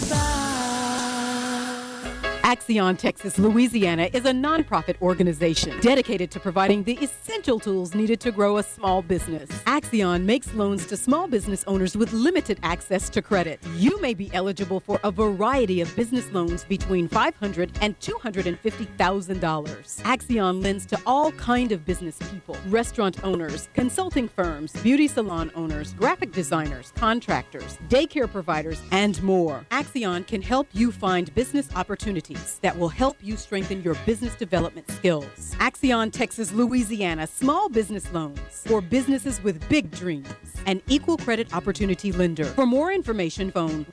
[SPEAKER 2] goodbye.
[SPEAKER 1] Axion Texas Louisiana is a nonprofit organization dedicated to providing the essential tools needed to grow a small business. Axion makes loans to small business owners with limited access to credit. You may be eligible for a variety of business loans between $500,000 and $250,000. Axion lends to all kind of business people: restaurant owners, consulting firms, beauty salon owners, graphic designers, contractors, daycare providers, and more. Axion can help you find business opportunities. products that will help you strengthen your business development skills. Axion Texas Louisiana Small Business Loans for businesses with big dreams. An equal credit opportunity lender. For more information, phone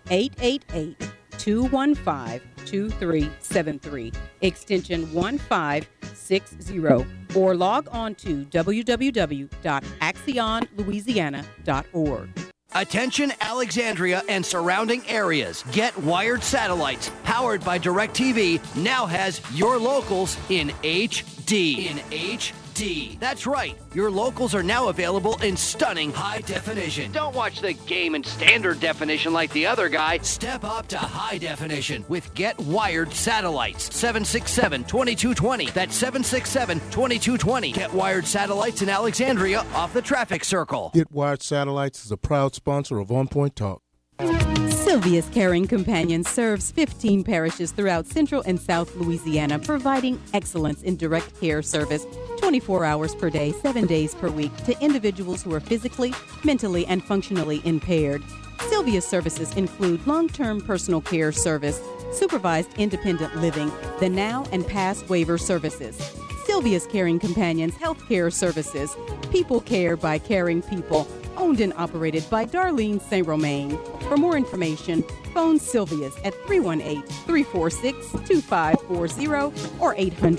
[SPEAKER 1] 888-215-2373, extension 1560, or log on to www.axionlouisiana.org.
[SPEAKER 3] Attention Alexandria and surrounding areas. Get Wired Satellites, powered by DirecTV, now has your locals in HD. That's right. Your locals are now available in stunning high definition. Don't watch the game in standard definition like the other guy. Step up to high definition with Get Wired Satellites. 767-2220. That's 767-2220. Get Wired Satellites in Alexandria off the traffic circle.
[SPEAKER 9] Get Wired Satellites is a proud sponsor of On Point Talk.
[SPEAKER 1] Sylvia's Caring Companion serves 15 parishes throughout Central and South Louisiana, providing excellence in direct care service 24 hours per day, 7 days per week to individuals who are physically, mentally, and functionally impaired. Sylvia's services include long-term personal care service, supervised independent living, the now and past waiver services. Sylvia's Caring Companions Healthcare Services, people care by caring people, owned and operated by Darlene St. Romain. For more information, phone Sylvia's at 318-346-2540 or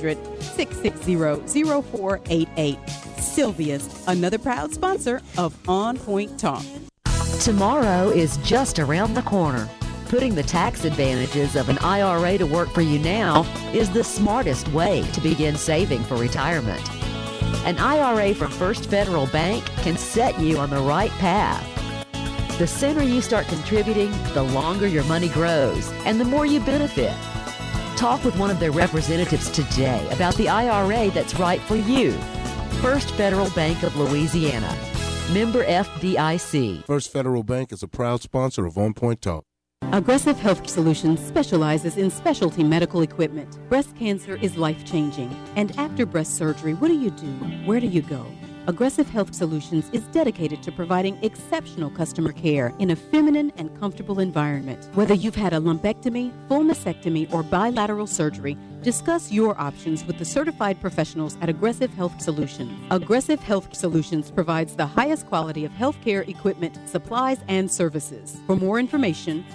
[SPEAKER 1] 800-660-0488. Sylvia's, another proud sponsor of On Point Talk.
[SPEAKER 4] Tomorrow is just around the corner. Putting the tax advantages of an IRA to work for you now is the smartest way to begin saving for retirement. An IRA from First Federal Bank can set you on the right path. The sooner you start contributing, the longer your money grows and the more you benefit. Talk with one of their representatives today about the IRA that's right for you. First Federal Bank of Louisiana. Member FDIC.
[SPEAKER 9] First Federal Bank is a proud sponsor of On Point Talk.
[SPEAKER 1] Aggressive Health Solutions specializes in specialty medical equipment. Breast cancer is life-changing. And after breast surgery, what do you do? Where do you go? Aggressive Health Solutions is dedicated to providing exceptional customer care in a feminine and comfortable environment. Whether you've had a lumpectomy, full mastectomy, or bilateral surgery, discuss your options with the certified professionals at Aggressive Health Solutions. Aggressive Health Solutions provides the highest quality of healthcare equipment, supplies, and services. For more information,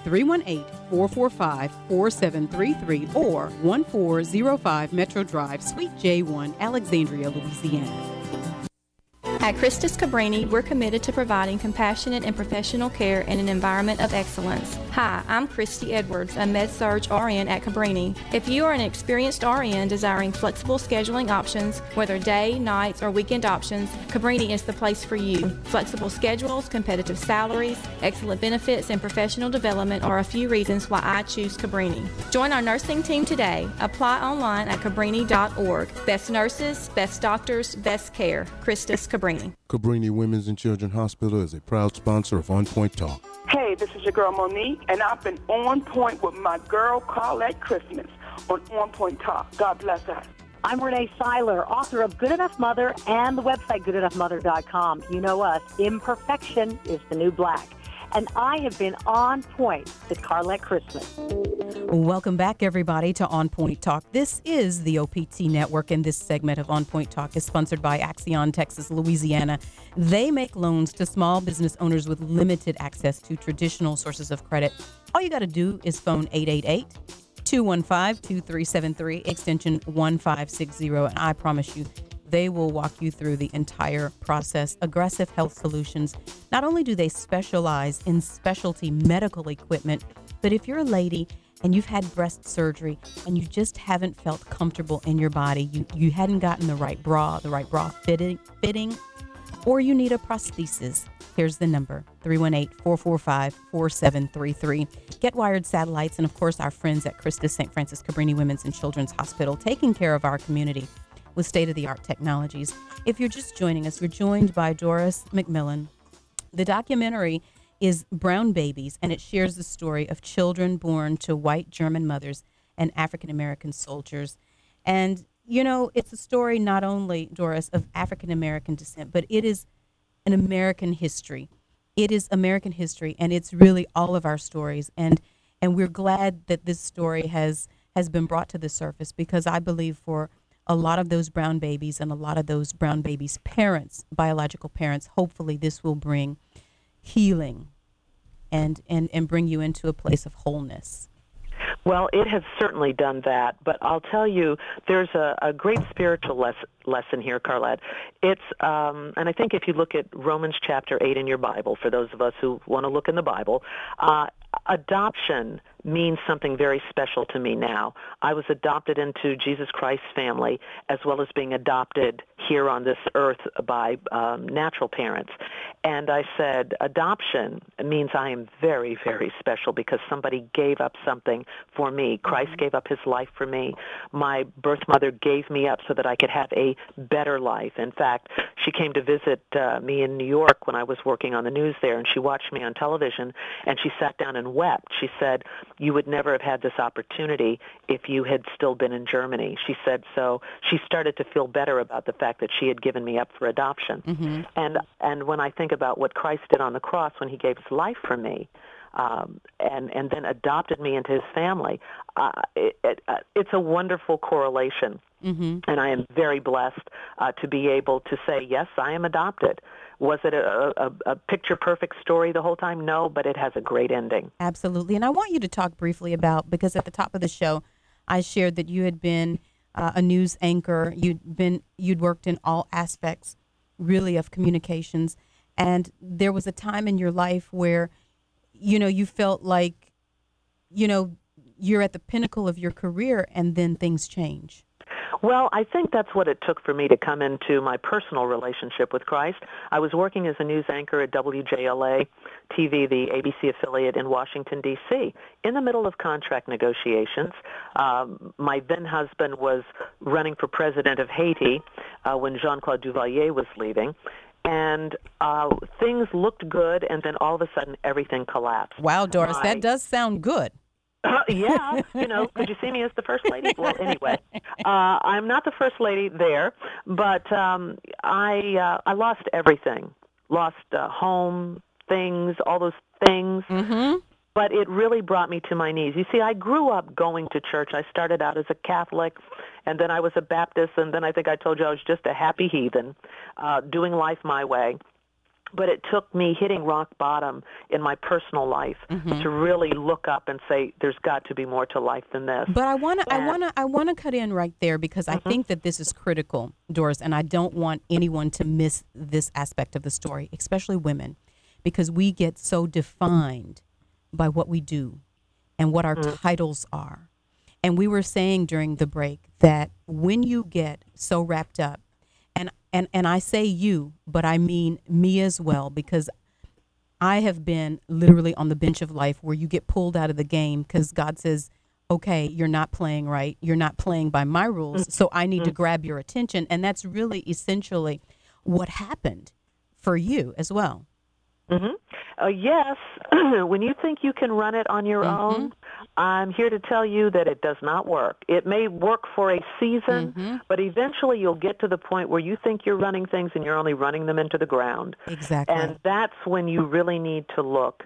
[SPEAKER 1] 318-445-4733 or 1405 Metro Drive, Suite J1, Alexandria, Louisiana.
[SPEAKER 8] At Christus Cabrini, we're committed to providing compassionate and professional care in an environment of excellence. Hi, I'm Christy Edwards, a Med-Surg RN at Cabrini. If you are an experienced RN desiring flexible scheduling options, whether day, nights, or weekend options, Cabrini is the place for you. Flexible schedules, competitive salaries, excellent benefits, and professional development are a few reasons why I choose Cabrini. Join our nursing team today. Apply online at cabrini.org. Best nurses, best doctors, best care. Christus Cabrini.
[SPEAKER 9] Cabrini Women's and Children's Hospital is a proud sponsor of On Point Talk.
[SPEAKER 10] Hey, this is your girl Monique, and I've been on point with my girl Carlette Christmas on Point Talk. God bless her.
[SPEAKER 12] I'm Renee Seiler, author of Good Enough Mother and the website goodenoughmother.com. You know us, imperfection is the new black. And I have been on point with Carlette Christmas.
[SPEAKER 1] Welcome back, everybody, to On Point Talk. This is the OPT Network, and this segment of On Point Talk is sponsored by Axion Texas Louisiana. They make loans to small business owners with limited access to traditional sources of credit. All you got to do is phone 888-215-2373, extension 1560, and I promise you, they will walk you through the entire process. Aggressive Health Solutions, not only do they specialize in specialty medical equipment, but if you're a lady and you've had breast surgery and you just haven't felt comfortable in your body, you hadn't gotten the right bra fitting, or you need a prosthesis, here's the number, 318-445-4733. Get Wired Satellites, and of course our friends at Christus St. Francis Cabrini Women's and Children's Hospital, taking care of our community with state-of-the-art technologies. If you're just joining us, we're joined by Doris McMillan. The documentary is Brown Babies, and it shares the story of children born to white German mothers and African-American soldiers. And, you know, it's a story not only, Doris, of African-American descent, but it is an American history. It is American history, and it's really all of our stories. And we're glad that this story has has been brought to the surface, because I believe for a lot of those brown babies and a lot of those brown babies' parents, biological parents, hopefully this will bring healing and bring you into a place of wholeness.
[SPEAKER 13] Well, it has certainly done that, but I'll tell you, there's a great spiritual lesson here, Carlette. It's, and I think if you look at Romans chapter 8 in your Bible, for those of us who want to look in the Bible, adoption means something very special to me now. I was adopted into Jesus Christ's family, as well as being adopted here on this earth by natural parents. And I said, adoption means I am very, very special because somebody gave up something for me. Christ gave up his life for me. My birth mother gave me up so that I could have a better life. In fact, she came to visit me in New York when I was working on the news there, and she watched me on television, and she sat down and wept. She said, you would never have had this opportunity if you had still been in Germany. She said, so she started to feel better about the fact that she had given me up for adoption. And when I think about what Christ did on the cross when he gave his life for me, and then adopted me into his family, it's a wonderful correlation. And I am very blessed to be able to say, yes, I am adopted. Was it a picture-perfect story the whole time? No, but it has a great ending.
[SPEAKER 1] Absolutely. And I want you to talk briefly about, because at the top of the show, I shared that you had been a news anchor. You'd worked in all aspects, really, of communications. And there was a time in your life where, you felt like, you're at the pinnacle of your career, and then things change.
[SPEAKER 13] Well, I think that's what it took for me to come into my personal relationship with Christ. I was working as a news anchor at WJLA TV, the ABC affiliate in Washington, D.C., in the middle of contract negotiations. My then-husband was running for president of Haiti when Jean-Claude Duvalier was leaving. And things looked good, and then all of a sudden everything collapsed.
[SPEAKER 1] Wow, Doris, that does sound good.
[SPEAKER 13] Yeah, could you see me as the first lady? Well, anyway, I'm not the first lady there, but I lost everything. Lost home, things, all those things. But it really brought me to my knees. You see, I grew up going to church. I started out as a Catholic, and then I was a Baptist, and then I think I told you I was just a happy heathen, doing life my way. But it took me hitting rock bottom in my personal life to really look up and say, "There's got to be more to life than this."
[SPEAKER 1] But I want to cut in right there, because I think that this is critical, Doris, and I don't want anyone to miss this aspect of the story, especially women, because we get so defined by what we do and what our titles are. And we were saying during the break that when you get so wrapped up, and I say you, but I mean me as well, because I have been literally on the bench of life where you get pulled out of the game because God says, okay, you're not playing right. You're not playing by my rules, so I need to grab your attention. And that's really essentially what happened for you as well.
[SPEAKER 13] Yes, when you think you can run it on your own, I'm here to tell you that it does not work. It may work for a season, but eventually you'll get to the point where you think you're running things and you're only running them into the ground.
[SPEAKER 1] Exactly.
[SPEAKER 13] And that's when you really need to look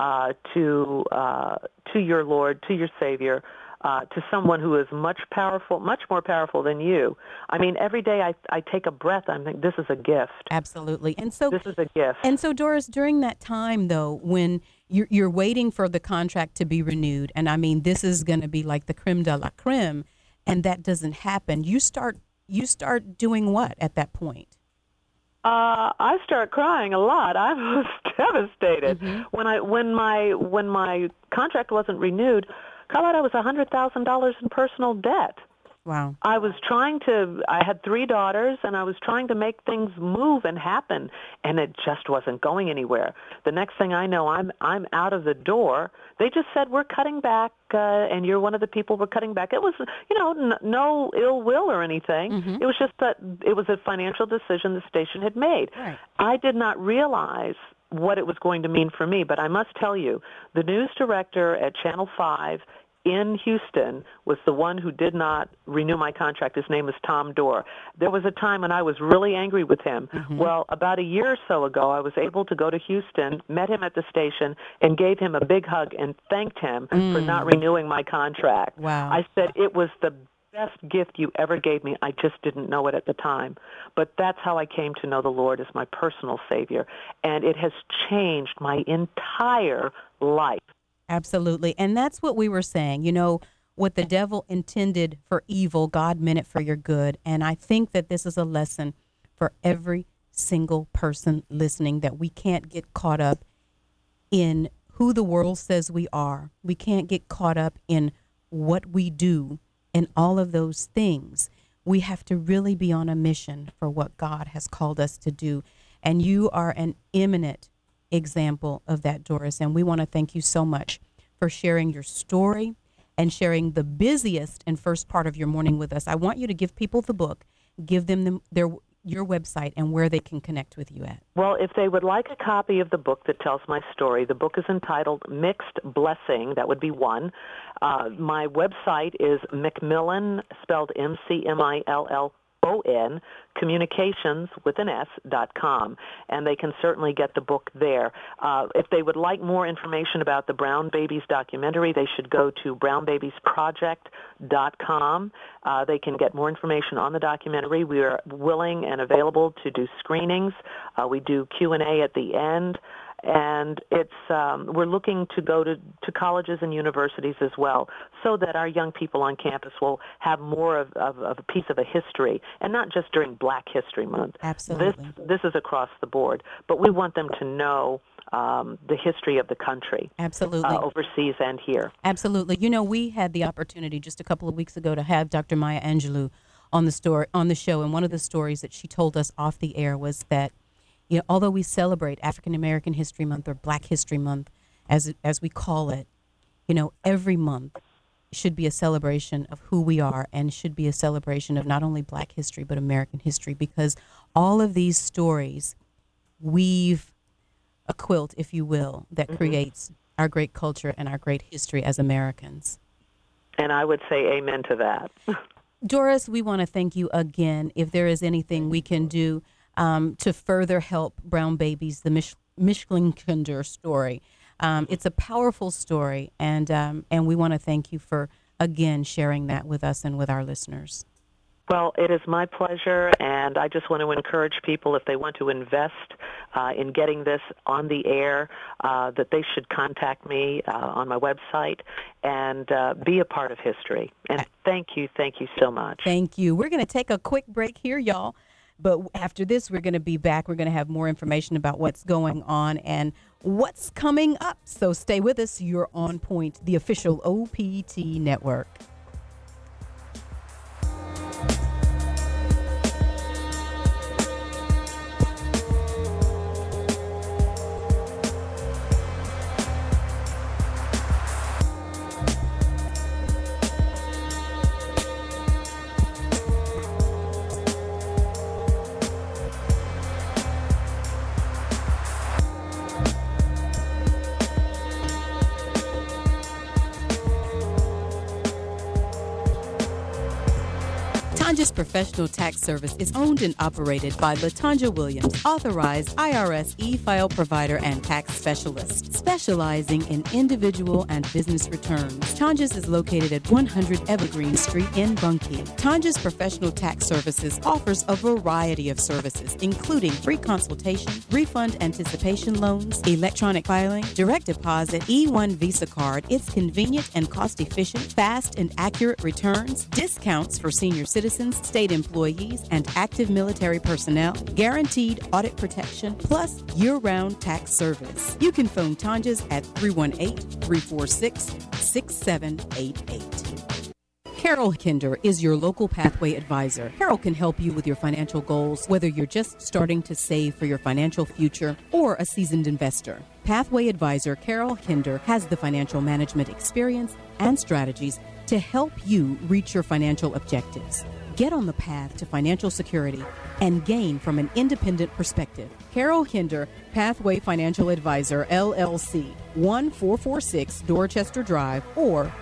[SPEAKER 13] to your Lord, to your Savior, to someone who is much more powerful than you. I mean, every day I take a breath, I think this is a gift.
[SPEAKER 1] Absolutely. And so
[SPEAKER 13] this is a gift.
[SPEAKER 1] And so, Doris, during that time, though, when you're waiting for the contract to be renewed, and I mean, this is going to be like the creme de la creme, and that doesn't happen, you start doing what at that point?
[SPEAKER 13] I start crying a lot. I was devastated when my contract wasn't renewed. Carlette, I was $100,000 in personal debt.
[SPEAKER 1] Wow.
[SPEAKER 13] I had 3 daughters, and I was trying to make things move and happen, and it just wasn't going anywhere. The next thing I know, I'm out of the door. They just said, we're cutting back, and you're one of the people we're cutting back. It was, no ill will or anything. It was just that it was a financial decision the station had made.
[SPEAKER 1] Right.
[SPEAKER 13] I did not realize what it was going to mean for me, but I must tell you, the news director at Channel 5 in Houston was the one who did not renew my contract. His name is Tom Dorr. There was a time when I was really angry with him.
[SPEAKER 1] Mm-hmm.
[SPEAKER 13] Well, about a year or so ago, I was able to go to Houston, met him at the station, and gave him a big hug and thanked him for not renewing my contract.
[SPEAKER 1] Wow.
[SPEAKER 13] I said it was the best gift you ever gave me. I just didn't know it at the time. But that's how I came to know the Lord as my personal Savior. And it has changed my entire life.
[SPEAKER 1] Absolutely. And that's what we were saying. You know, what the devil intended for evil, God meant it for your good. And I think that this is a lesson for every single person listening, that we can't get caught up in who the world says we are. We can't get caught up in what we do and all of those things. We have to really be on a mission for what God has called us to do. And you are an eminent example of that, Doris. And we want to thank you so much for sharing your story and sharing the busiest and first part of your morning with us. I want you to give people the book, give them your website and where they can connect with you at.
[SPEAKER 13] Well, if they would like a copy of the book that tells my story, the book is entitled Mixed Blessing. That would be one. My website is Macmillan, spelled MCMILLON, communications.com, and they can certainly get the book there. If they would like more information about the Brown Babies documentary, they should go to brownbabiesproject.com. They can get more information on the documentary. We are willing and available to do screenings. We do Q&A at the end. And it's we're looking to go to colleges and universities as well, so that our young people on campus will have more of a piece of a history, and not just during Black History Month.
[SPEAKER 1] Absolutely.
[SPEAKER 13] This is across the board, but we want them to know the history of the country.
[SPEAKER 1] Absolutely.
[SPEAKER 13] Overseas and here.
[SPEAKER 1] Absolutely. You know, we had the opportunity just a couple of weeks ago to have Dr. Maya Angelou on the show, and one of the stories that she told us off the air was that, you know, although we celebrate African American History Month, or Black History Month, as we call it, you know, every month should be a celebration of who we are, and should be a celebration of not only Black history but American history, because all of these stories weave a quilt, if you will, that creates our great culture and our great history as Americans.
[SPEAKER 13] And I would say amen to that.
[SPEAKER 1] Doris, we want to thank you again. If there is anything we can do to further help Brown Babies, the Mishklinkinder story. It's a powerful story, and we want to thank you for, again, sharing that with us and with our listeners.
[SPEAKER 13] Well, it is my pleasure, and I just want to encourage people, if they want to invest in getting this on the air, that they should contact me on my website and be a part of history. And thank you so much.
[SPEAKER 1] Thank you. We're going to take a quick break here, y'all. But after this, we're going to be back. We're going to have more information about what's going on and what's coming up. So stay with us. You're On Point, the official OPT network. Latanja's Professional Tax Service is owned and operated by Latanja Williams, authorized IRS e-file provider and tax specialist, specializing in individual and business returns. Tanja's is located at 100 Evergreen Street in Bunkie. Tanja's Professional Tax Services offers a variety of services, including free consultation, refund anticipation loans, electronic filing, direct deposit, E1 Visa card. It's convenient and cost-efficient, fast and accurate returns, discounts for senior citizens, state employees, and active military personnel, guaranteed audit protection, plus year-round tax service. You can phone Tanja's at 318-346-6788. Carol Kinder is your local Pathway advisor. Carol can help you with your financial goals, whether you're just starting to save for your financial future or a seasoned investor. Pathway advisor Carol Kinder has the financial management experience and strategies to help you reach your financial objectives. Get on the path to financial security and gain from an independent perspective. Carol Kinder, Pathway Financial Advisor, LLC. 1446 Dorchester Drive or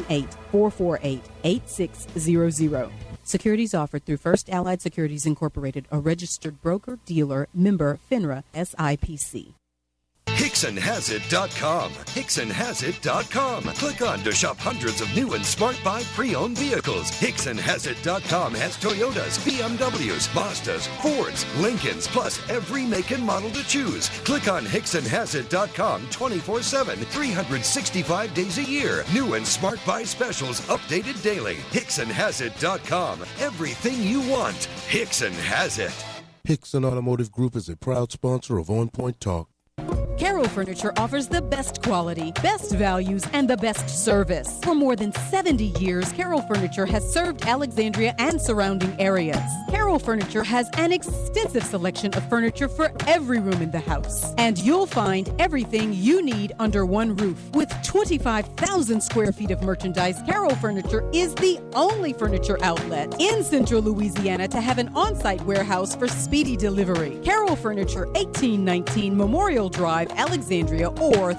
[SPEAKER 1] 318-448-8600. Securities offered through First Allied Securities Incorporated, a registered broker, dealer, member, FINRA, SIPC.
[SPEAKER 5] HicksonHasIt.com. HicksonHasIt.com. Click on to shop hundreds of new and smart buy pre-owned vehicles. HicksonHasIt.com has Toyotas, BMWs, Mazdas, Fords, Lincolns, plus every make and model to choose. Click on HicksonHasIt.com 24/7, 365 days a year. New and smart buy specials updated daily. HicksonHasIt.com. Everything you want. Hickson has it.
[SPEAKER 9] Hickson Automotive Group is a proud sponsor of On Point Talk.
[SPEAKER 1] Carroll Furniture offers the best quality, best values, and the best service. For more than 70 years, Carroll Furniture has served Alexandria and surrounding areas. Carroll Furniture has an extensive selection of furniture for every room in the house. And you'll find everything you need under one roof. With 25,000 square feet of merchandise, Carroll Furniture is the only furniture outlet in Central Louisiana to have an on-site warehouse for speedy delivery. Carroll Furniture, 1819 Memorial Drive, Alexandria, or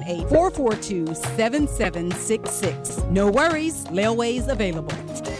[SPEAKER 1] 318-442-7766. No worries, layaway's available.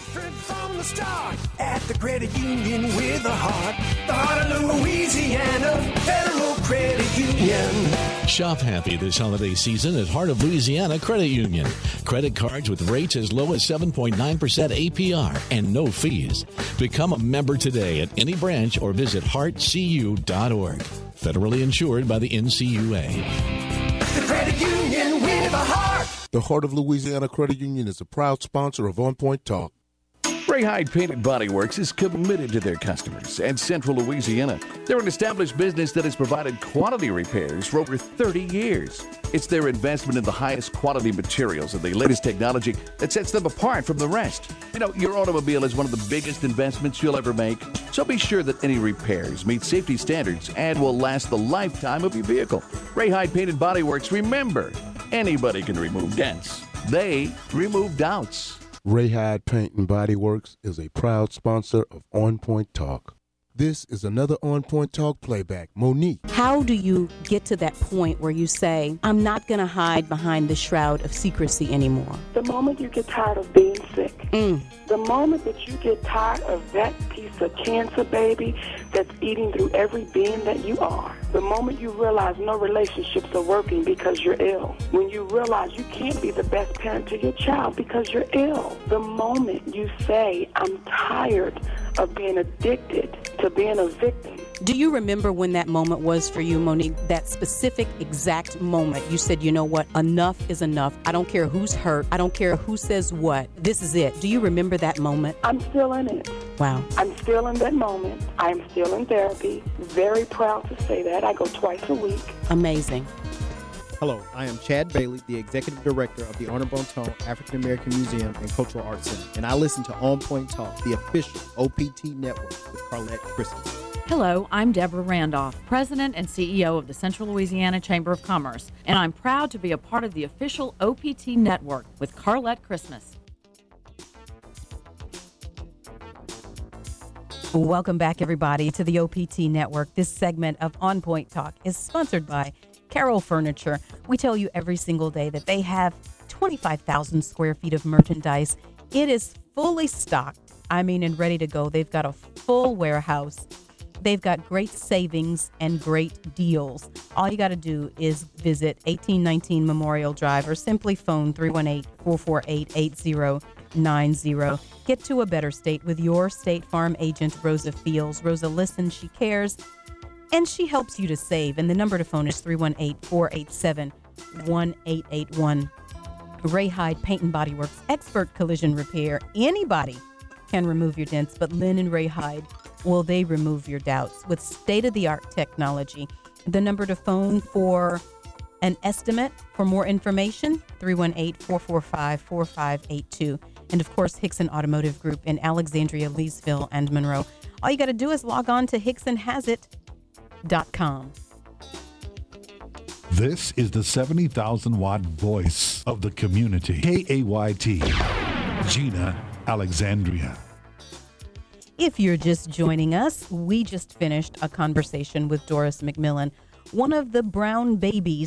[SPEAKER 7] From the start, at the credit union with a heart, the heart of Louisiana, Federal Credit Union.
[SPEAKER 11] Shop happy this holiday season at Heart of Louisiana Credit Union. Credit cards with rates as low as 7.9% APR and no fees. Become a member today at any branch or visit heartcu.org. Federally insured by the NCUA.
[SPEAKER 7] The credit union with a heart.
[SPEAKER 9] The Heart of Louisiana Credit Union is a proud sponsor of On Point Talk.
[SPEAKER 15] Ray Hyde Painted Body Works is committed to their customers and Central Louisiana. They're an established business that has provided quality repairs for over 30 years. It's their investment in the highest quality materials and the latest technology that sets them apart from the rest. You know, your automobile is one of the biggest investments you'll ever make, so be sure that any repairs meet safety standards and will last the lifetime of your vehicle. Ray Hyde Painted Body Works, remember, anybody can remove dents. They remove doubts.
[SPEAKER 9] Ray Hyde Paint and Body Works is a proud sponsor of On Point Talk. This is another On Point Talk playback. Monique.
[SPEAKER 1] How do you get to that point where you say, I'm not going to hide behind the shroud of secrecy anymore?
[SPEAKER 10] The moment you get tired of being sick, the moment that you get tired of that piece of cancer, baby, that's eating through every being that you are, the moment you realize no relationships are working because you're ill, when you realize you can't be the best parent to your child because you're ill, the moment you say, I'm tired of being addicted to being a victim.
[SPEAKER 1] Do you remember when that moment was for you, Monique? That specific exact moment. You said, you know what? Enough is enough. I don't care who's hurt. I don't care who says what. This is it. Do you remember that moment?
[SPEAKER 10] I'm still in it.
[SPEAKER 1] Wow.
[SPEAKER 10] I'm still in that moment. I'm still in therapy. Very proud to say that. I go twice a week.
[SPEAKER 1] Amazing.
[SPEAKER 16] Hello, I am Chad Bailey, the Executive Director of the Honor Bonton African American Museum and Cultural Arts Center, and I listen to On Point Talk, the official OPT network with Carlette Christmas.
[SPEAKER 26] Hello, I'm Deborah Randolph, President and CEO of the Central Louisiana Chamber of Commerce, and I'm proud to be a part of the official OPT network with Carlette Christmas.
[SPEAKER 1] Welcome back, everybody, to the OPT network. This segment of On Point Talk is sponsored by Carroll Furniture. We tell you every single day that they have 25,000 square feet of merchandise. It is fully stocked, and ready to go. They've got a full warehouse. They've got great savings and great deals. All you got to do is visit 1819 Memorial Drive or simply phone 318-448-8090. Get to a better state with your State Farm agent, Rosa Fields. Rosa listens, she cares, and she helps you to save. And the number to phone is 318-487-1881. Ray Hyde Paint and Body Works, expert collision repair. Anybody can remove your dents, but Lynn and Ray Hyde, will they remove your doubts with state-of-the-art technology? The number to phone for an estimate, for more information, 318-445-4582. And of course, Hickson Automotive Group in Alexandria, Leesville, and Monroe. All you got to do is log on to HicksonHasIt.com.
[SPEAKER 27] This is the 70,000-watt voice of the community. KAYT, Gina, Alexandria.
[SPEAKER 1] If you're just joining us, we just finished a conversation with Doris McMillan, one of the Brown babies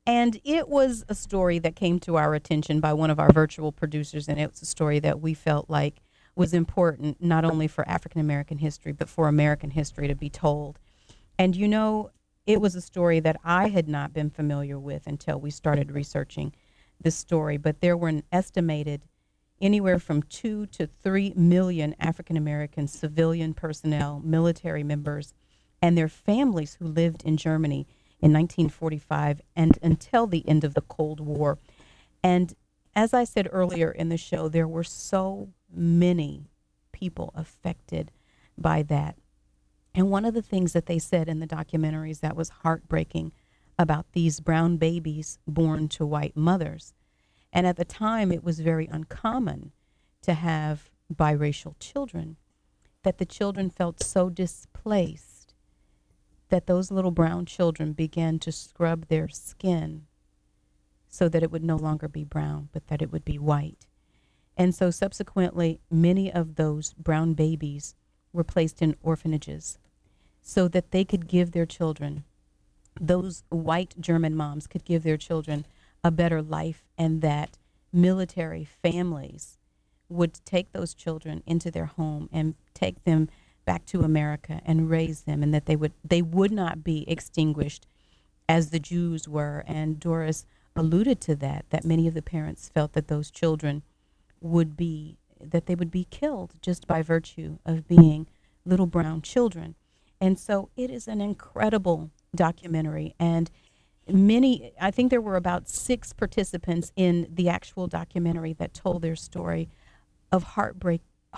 [SPEAKER 1] And it was a story that came to our attention by one of our virtual producers, and it was a story that we felt like was important not only for African American history, but for American history to be told. And you know, it was a story that I had not been familiar with until we started researching this story, but there were an estimated anywhere from 2 to 3 million African American civilian personnel, military members, and their families who lived in Germany in 1945 and until the end of the Cold War. And as I said earlier in the show, there were so many people affected by that. And one of the things that they said in the documentaries that was heartbreaking about these brown babies born to white mothers. And at the time, it was very uncommon to have biracial children, that the children felt so displaced that those little brown children began to scrub their skin so that it would no longer be brown, but that it would be white. And so subsequently, many of those brown babies were placed in orphanages so that they could give their children, those white German moms could give their children a better life, and that military families would take those children into their home and take them back to America and raise them, and that they would not be extinguished as the Jews were. And Doris alluded to that many of the parents felt that those children would be killed just by virtue of being little brown children. And so it is an incredible documentary, and I think there were about 6 participants in the actual documentary that told their story of heartbreak,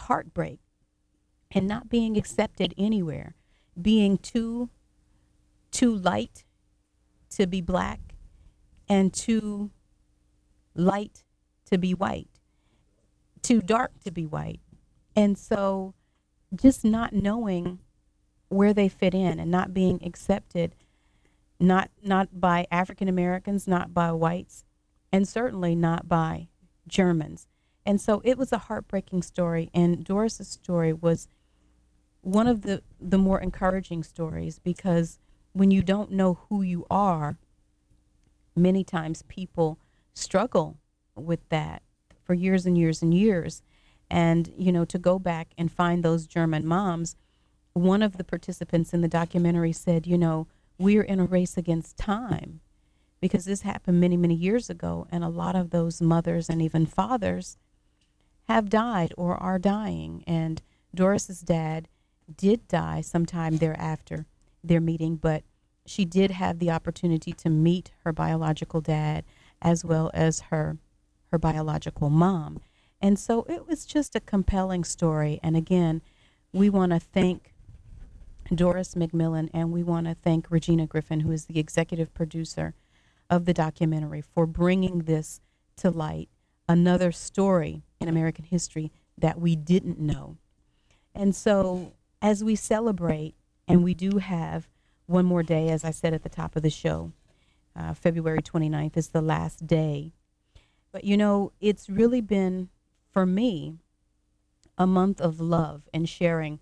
[SPEAKER 1] and not being accepted anywhere, being too light to be black and too light to be white, too dark to be white. And so just not knowing where they fit in and not being accepted, not by African Americans, not by whites, and certainly not by Germans. And so it was a heartbreaking story, and Doris's story was one of the more encouraging stories, because when you don't know who you are, many times people struggle with that for years and years and years. And, you know, to go back and find those German moms, one of the participants in the documentary said, you know, we're in a race against time, because this happened many, many years ago, and a lot of those mothers and even fathers have died or are dying. And Doris's dad did die sometime thereafter their meeting, but she did have the opportunity to meet her biological dad as well as her biological mom. And so it was just a compelling story. And again, we want to thank Doris McMillan, and we want to thank Regina Griffin, who is the executive producer of the documentary, for bringing this to light, another story in American history that we didn't know. And so as we celebrate, and we do have one more day, as I said at the top of the show, February 29th is the last day. But, you know, it's really been, for me, a month of love and sharing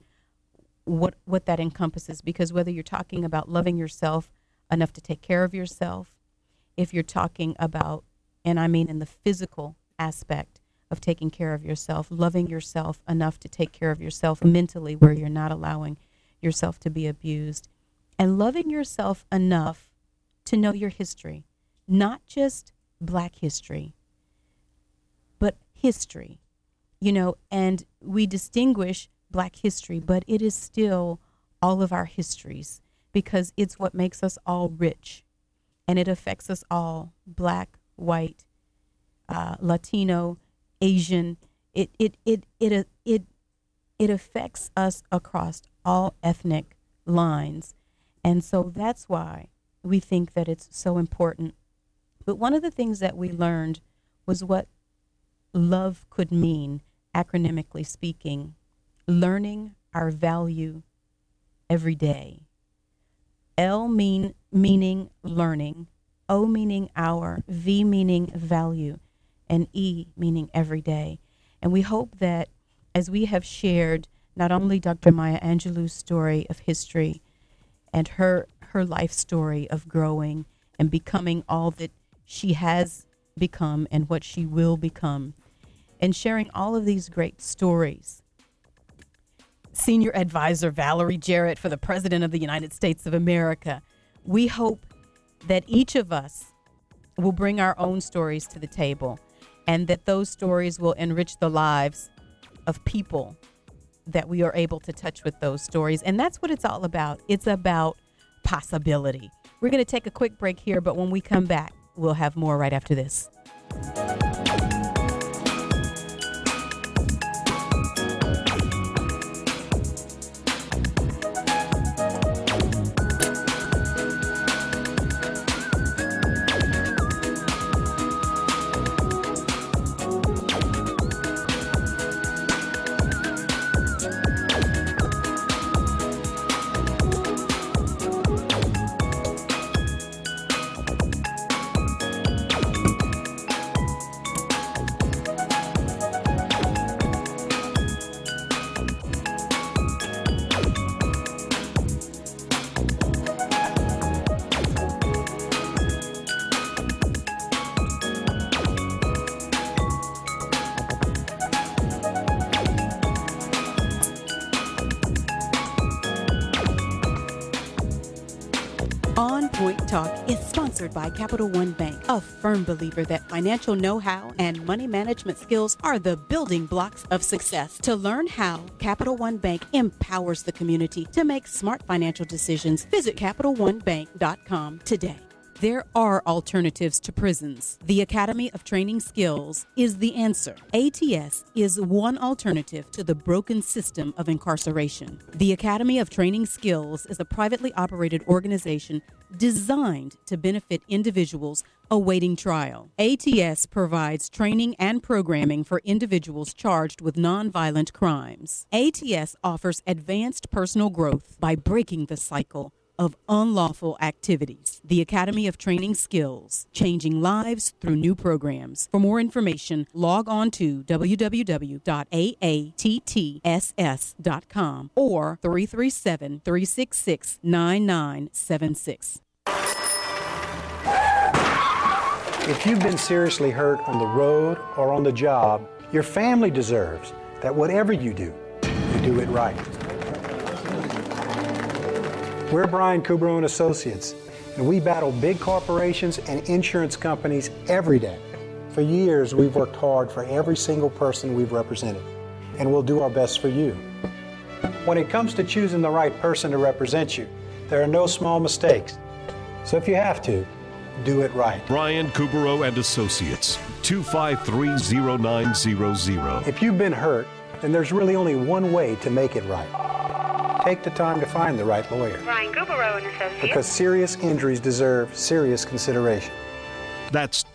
[SPEAKER 1] what that encompasses, because whether you're talking about loving yourself enough to take care of yourself, if you're talking about, and I mean in the physical aspect of taking care of yourself, loving yourself enough to take care of yourself mentally, where you're not allowing yourself to be abused, and loving yourself enough to know your history, not just Black history, but history, you know. And we distinguish Black history, but it is still all of our histories, because it's what makes us all rich, and it affects us all, Black, white, Latino, Asian. It affects us across all ethnic lines. And so that's why we think that it's so important. But one of the things that we learned was what love could mean, acronymically speaking, learning our value every day. L meaning learning, O meaning our, V meaning value, and E meaning every day. And we hope that as we have shared not only Dr. Maya Angelou's story of history and her life story of growing and becoming all that she has become and what she will become, and sharing all of these great stories. Senior Advisor Valerie Jarrett for the President of the United States of America. We hope that each of us will bring our own stories to the table, and that those stories will enrich the lives of people that we are able to touch with those stories. And that's what it's all about. It's about possibility. We're going to take a quick break here, but when we come back, we'll have more right after this. On Point Talk is sponsored by Capital One Bank, a firm believer that financial know-how and money management skills are the building blocks of success. To learn how Capital One Bank empowers the community to make smart financial decisions, visit CapitalOneBank.com today. There are alternatives to prisons. The Academy of Training Skills is the answer. ATS is one alternative to the broken system of incarceration. The Academy of Training Skills is a privately operated organization designed to benefit individuals awaiting trial. ATS provides training and programming for individuals charged with nonviolent crimes. ATS offers advanced personal growth by breaking the cycle of unlawful activities. The Academy of Training Skills, changing lives through new programs. For more information, log on to www.aatts.com or 337-366-9976.
[SPEAKER 14] If you've been seriously hurt on the road or on the job, your family deserves that whatever you do it right. We're Brian Kubrow and Associates, and we battle big corporations and insurance companies every day. For years, we've worked hard for every single person we've represented, and we'll do our best for you. When it comes to choosing the right person to represent you, there are no small mistakes. So if you have to, do it right.
[SPEAKER 17] Brian Kubrow and Associates, 253-0900.
[SPEAKER 14] If you've been hurt, then there's really only one way to make it right. Take the time to find the right lawyer.
[SPEAKER 18] Brian Kubrow and Associates.
[SPEAKER 14] Because serious injuries deserve serious consideration.
[SPEAKER 17] That's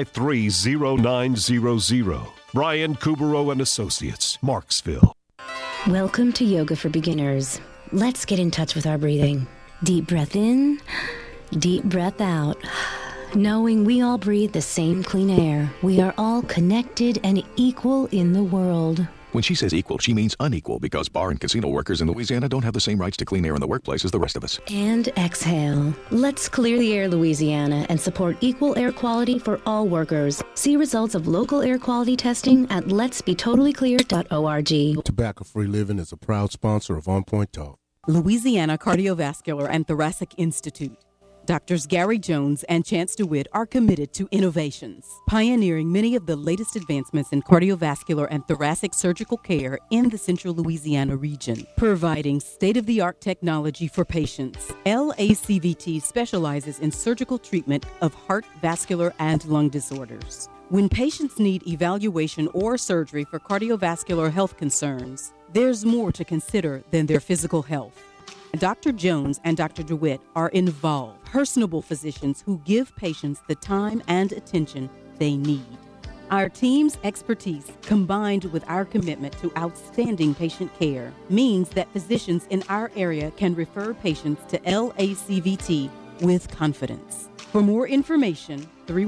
[SPEAKER 17] 253-0900. Brian Kubrow and Associates, Marksville.
[SPEAKER 19] Welcome to Yoga for Beginners. Let's get in touch with our breathing. Deep breath in, deep breath out. Knowing we all breathe the same clean air, we are all connected and equal in the world.
[SPEAKER 20] When she says equal, she means unequal, because bar and casino workers in Louisiana don't have the same rights to clean air in the workplace as the rest of us.
[SPEAKER 19] And exhale. Let's clear the air, Louisiana, and support equal air quality for all workers. See results of local air quality testing at letsbetotallyclear.org.
[SPEAKER 9] Tobacco-Free Living is a proud sponsor of On Point Talk.
[SPEAKER 1] Louisiana Cardiovascular and Thoracic Institute. Doctors Gary Jones and Chance DeWitt are committed to innovations, pioneering many of the latest advancements in cardiovascular and thoracic surgical care in the central Louisiana region, providing state-of-the-art technology for patients. LACVT specializes in surgical treatment of heart, vascular, and lung disorders. When patients need evaluation or surgery for cardiovascular health concerns, there's more to consider than their physical health. Dr. Jones and Dr. DeWitt are involved, personable physicians who give patients the time and attention they need. Our team's expertise, combined with our commitment to outstanding patient care, means that physicians in our area can refer patients to LACVT with confidence. For more information,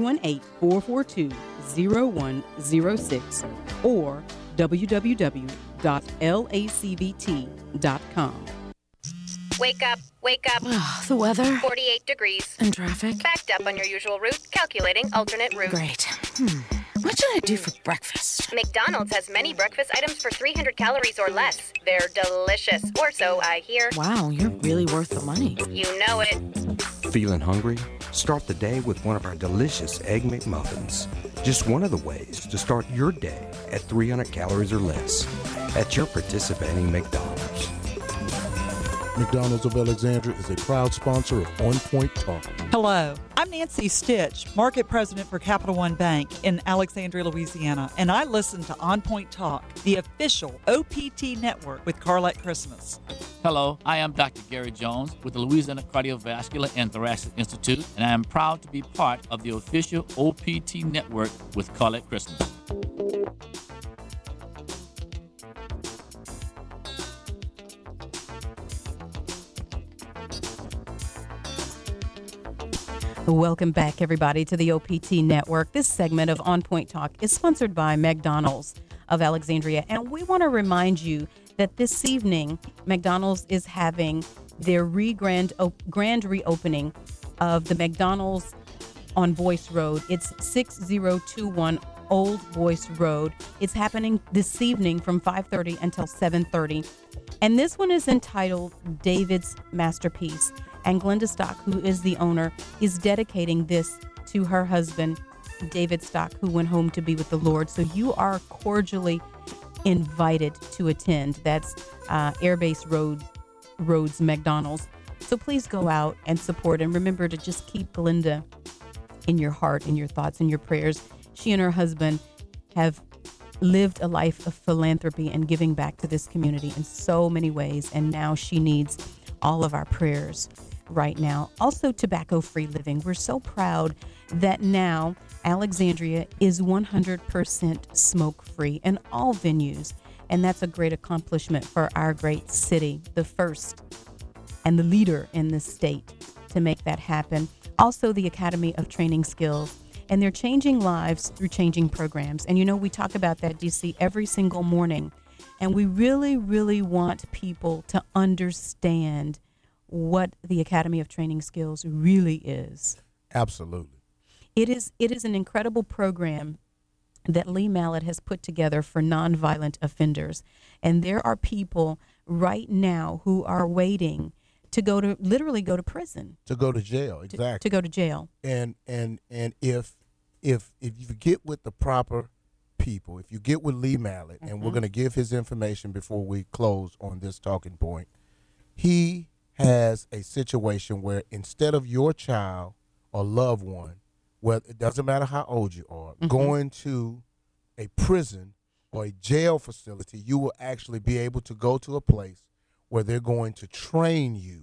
[SPEAKER 1] 318-442-0106 or www.lacvt.com.
[SPEAKER 18] Wake up.
[SPEAKER 6] Wake up.
[SPEAKER 19] The weather.
[SPEAKER 6] 48 degrees.
[SPEAKER 19] And traffic.
[SPEAKER 6] Backed up on your usual route. Calculating alternate route.
[SPEAKER 19] Great. What should I do for breakfast?
[SPEAKER 6] McDonald's has many breakfast items for 300 calories or less. They're delicious. Or so I hear.
[SPEAKER 19] Wow, you're really worth the money.
[SPEAKER 6] You know it.
[SPEAKER 18] Feeling hungry? Start the day with one of our delicious Egg McMuffins. Just one of the ways to start your day at 300 calories or less at your participating McDonald's.
[SPEAKER 9] McDonald's of Alexandria is a proud sponsor of On Point Talk.
[SPEAKER 21] Hello, I'm Nancy Stitch, Market President for Capital One Bank in Alexandria, Louisiana, and I listen to On Point Talk, the official OPT network with Carlette Christmas.
[SPEAKER 22] Hello, I am Dr. Gary Jones with the Louisiana Cardiovascular and Thoracic Institute, and I am proud to be part of the official OPT network with Carlette Christmas.
[SPEAKER 1] Welcome back, everybody, to the OPT Network. This segment of On Point Talk is sponsored by McDonald's of Alexandria. And we want to remind you that this evening, McDonald's is having their grand reopening of the McDonald's on Boyce Road. It's 6021 Old Boyce Road. It's happening this evening from 5:30 until 7:30. And this one is entitled David's Masterpiece. And Glenda Stock, who is the owner, is dedicating this to her husband, David Stock, who went home to be with the Lord. So you are cordially invited to attend. That's Airbase Roads McDonald's. So please go out and support. And remember to just keep Glenda in your heart, in your thoughts, in your prayers. She and her husband have lived a life of philanthropy and giving back to this community in so many ways. And now she needs all of our prayers right now. Also, tobacco-free living. We're so proud that now Alexandria is 100% smoke-free in all venues. And that's a great accomplishment for our great city, the first and the leader in the state to make that happen. Also, the Academy of Training Skills. And they're changing lives through changing programs. And you know, we talk about that, DC, every single morning. And we really, really want people to understand what the Academy of Training Skills really is.
[SPEAKER 9] Absolutely.
[SPEAKER 1] It is an incredible program that Lee Mallet has put together for nonviolent offenders. And there are people right now who are waiting to literally go to prison.
[SPEAKER 9] To go to jail, exactly.
[SPEAKER 1] To go to jail.
[SPEAKER 9] And if you get with the proper people, if you get with Lee Mallet, and we're going to give his information before we close on this talking point, he has a situation where instead of your child or loved one, well, it doesn't matter how old you are, going to a prison or a jail facility, you will actually be able to go to a place where they're going to train you,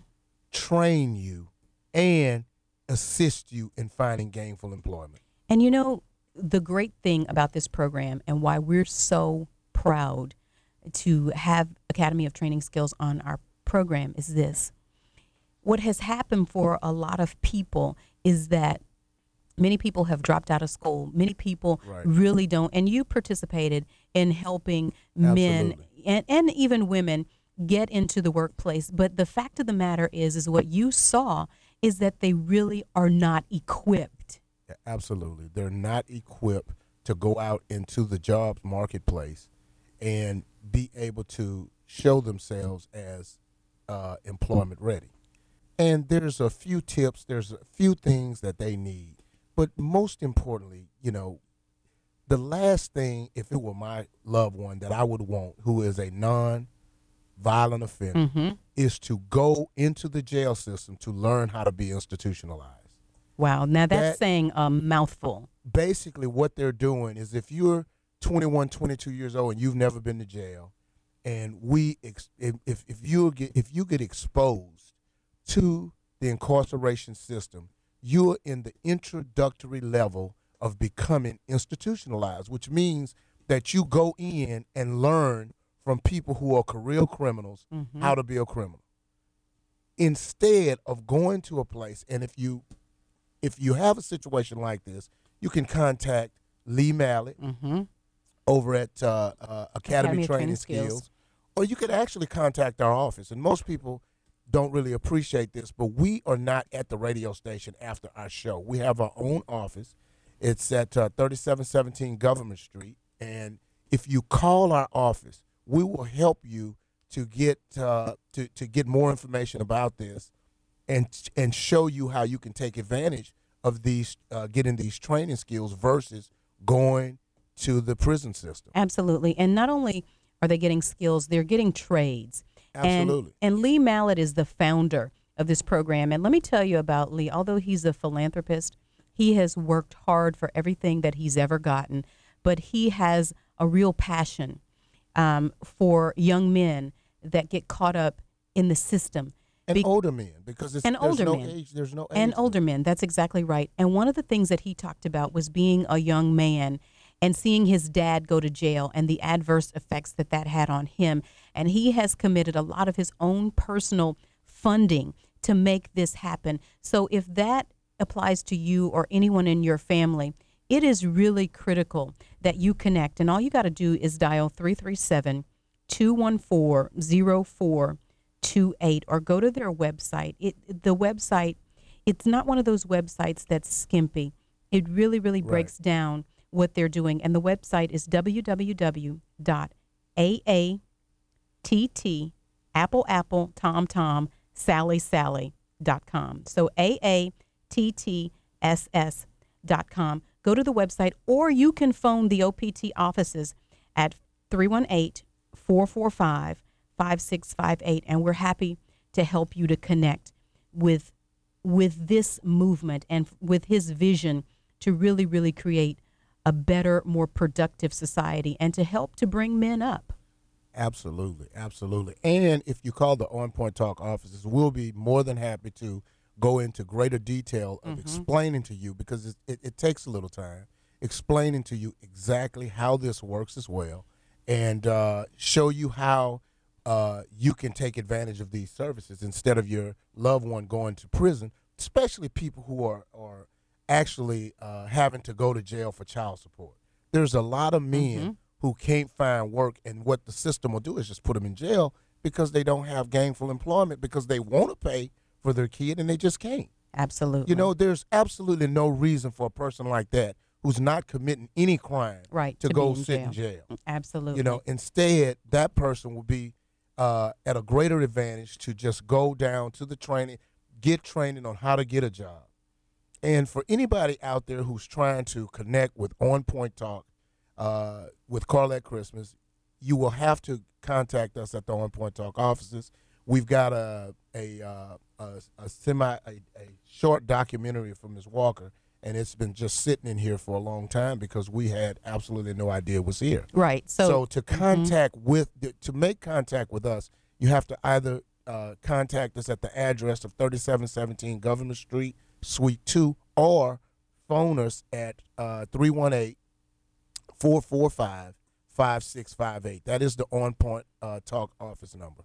[SPEAKER 9] and assist you in finding gainful employment.
[SPEAKER 1] And you know, the great thing about this program and why we're so proud to have Academy of Training Skills on our program is this. What has happened for a lot of people is that many people have dropped out of school. Many people really don't. And you participated in helping men and even women get into the workplace. But the fact of the matter is what you saw is that they really are not equipped.
[SPEAKER 9] Yeah, absolutely. They're not equipped to go out into the job marketplace and be able to show themselves as employment ready. And there's a few tips, there's a few things that they need. But most importantly, you know, the last thing, if it were my loved one that I would want, who is a non-violent offender, is to go into the jail system to learn how to be institutionalized.
[SPEAKER 1] Wow. Now that's saying a mouthful.
[SPEAKER 9] Basically what they're doing is if you're 21, 22 years old and you've never been to jail, and if you get exposed to the incarceration system, you're in the introductory level of becoming institutionalized, which means that you go in and learn from people who are career criminals how to be a criminal. Instead of going to a place, and if you have a situation like this, you can contact Lee Mallet over at Academy Training Skills, or you could actually contact our office. And most people, don't really appreciate this, but we are not at the radio station after our show. We have our own office. It's at 3717 Government Street, and if you call our office, we will help you to get to get more information about this, and show you how you can take advantage of these getting these training skills versus going to the prison system.
[SPEAKER 1] Absolutely, and not only are they getting skills, they're getting trades.
[SPEAKER 9] Absolutely.
[SPEAKER 1] And Lee Mallett is the founder of this program. And let me tell you about Lee. Although he's a philanthropist, he has worked hard for everything that he's ever gotten. But he has a real passion for young men that get caught up in the system.
[SPEAKER 9] And older men, because there's no age.
[SPEAKER 1] And older men, that's exactly right. And one of the things that he talked about was being a young man and seeing his dad go to jail and the adverse effects that had on him. And he has committed a lot of his own personal funding to make this happen. So if that applies to you or anyone in your family, it is really critical that you connect. And all you got to do is dial 337-214-0428 or go to their website. The website, it's not one of those websites that's skimpy. It really, really breaks down what they're doing. And the website is www.AATT.com. So AATTSS.com. Go to the website, or you can phone the OPT offices at 318-445-5658, and we're happy to help you to connect with this movement and with his vision to really, really create a better, more productive society and to help to bring men up.
[SPEAKER 9] Absolutely, absolutely. And if you call the On Point Talk offices, we'll be more than happy to go into greater detail of explaining to you, because it takes a little time, explaining to you exactly how this works as well, and show you how you can take advantage of these services instead of your loved one going to prison, especially people who are actually having to go to jail for child support. There's a lot of men who can't find work, and what the system will do is just put them in jail because they don't have gainful employment, because they want to pay for their kid and they just can't.
[SPEAKER 1] Absolutely.
[SPEAKER 9] You know, there's absolutely no reason for a person like that who's not committing any crime to go sit in jail.
[SPEAKER 1] Absolutely.
[SPEAKER 9] You know, instead, that person will be at a greater advantage to just go down to the training, get training on how to get a job. And for anybody out there who's trying to connect with On Point Talk, with Carlette Christmas, you will have to contact us at the On Point Talk offices. We've got a short documentary from Ms. Walker, and it's been just sitting in here for a long time because we had absolutely no idea it was here.
[SPEAKER 1] Right.
[SPEAKER 9] So to to make contact with us, you have to either contact us at the address of 3717 Government Street, Suite 2, or phone us at 318-445-5658. That is the On Point Talk office number.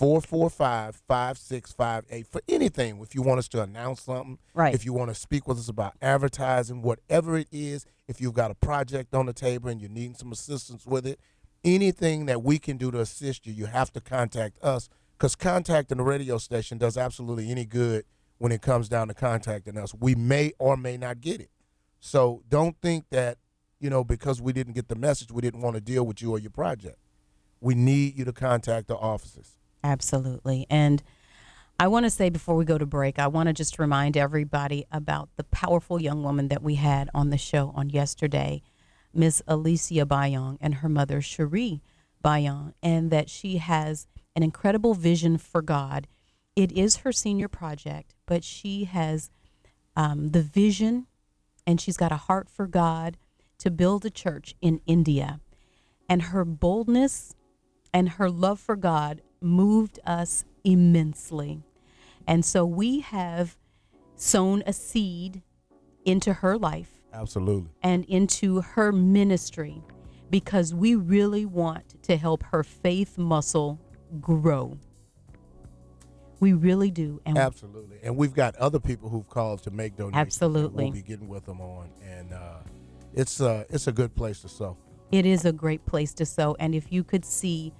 [SPEAKER 9] 445-5658 for anything. If you want us to announce something, if you want to speak with us about advertising, whatever it is, if you've got a project on the table and you're needing some assistance with it, anything that we can do to assist you, you have to contact us, because contacting the radio station does absolutely any good when it comes down to contacting us. We may or may not get it. So don't think that, you know, because we didn't get the message, we didn't want to deal with you or your project. We need you to contact the offices.
[SPEAKER 1] Absolutely. And I want to say before we go to break, I want to just remind everybody about the powerful young woman that we had on the show on yesterday, Miss Alicia Bayong, and her mother, Cherie Bayong, and that she has an incredible vision for God. It is her senior project, but she has the vision, and she's got a heart for God to build a church in India. And her boldness and her love for God moved us immensely. And so we have sown a seed into her life.
[SPEAKER 9] Absolutely.
[SPEAKER 1] And into her ministry, because we really want to help her faith muscle grow. We really do. And
[SPEAKER 9] absolutely. And we've got other people who've called to make donations.
[SPEAKER 1] Absolutely.
[SPEAKER 9] We'll be getting with them on. And it's a good place to sow.
[SPEAKER 1] It is a great place to sow. And if you could see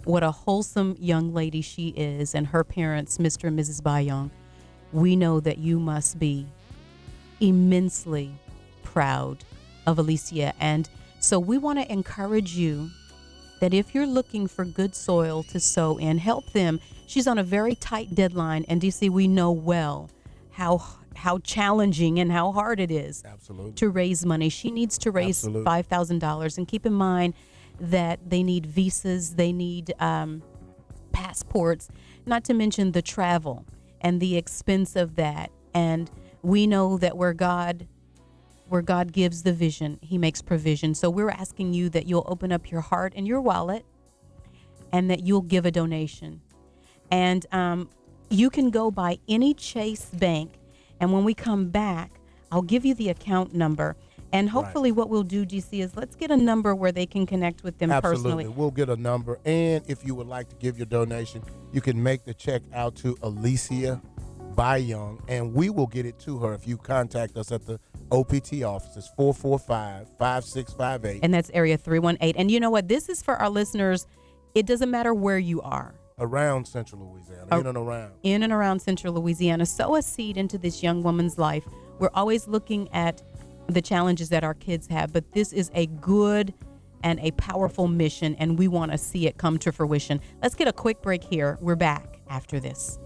[SPEAKER 1] what a wholesome young lady she is, and her parents, Mr. and Mrs. Bayong, we know that you must be immensely proud of Alicia. And so we want to encourage you that if you're looking for good soil to sow in, help them. She's on a very tight deadline, and DC, we know well how challenging and how hard it is to raise money. She needs to raise $5,000, and keep in mind that they need visas, they need passports, not to mention the travel and the expense of that. And we know that where God gives the vision, he makes provision. So we're asking you that you'll open up your heart and your wallet, and that you'll give a donation. And you can go by any Chase Bank, and when we come back, I'll give you the account number. And hopefully what we'll do, DC, is let's get a number where they can connect with them personally.
[SPEAKER 9] We'll get a number. And if you would like to give your donation, you can make the check out to Alicia Bayong, and we will get it to her if you contact us at the OPT office. It's 445-5658.
[SPEAKER 1] And that's area 318. And you know what? This is for our listeners. It doesn't matter where you are.
[SPEAKER 9] Around Central Louisiana, in and around.
[SPEAKER 1] In and around Central Louisiana. Sow a seed into this young woman's life. We're always looking at the challenges that our kids have, but this is a good and a powerful mission, and we want to see it come to fruition. Let's get a quick break here. We're back after this.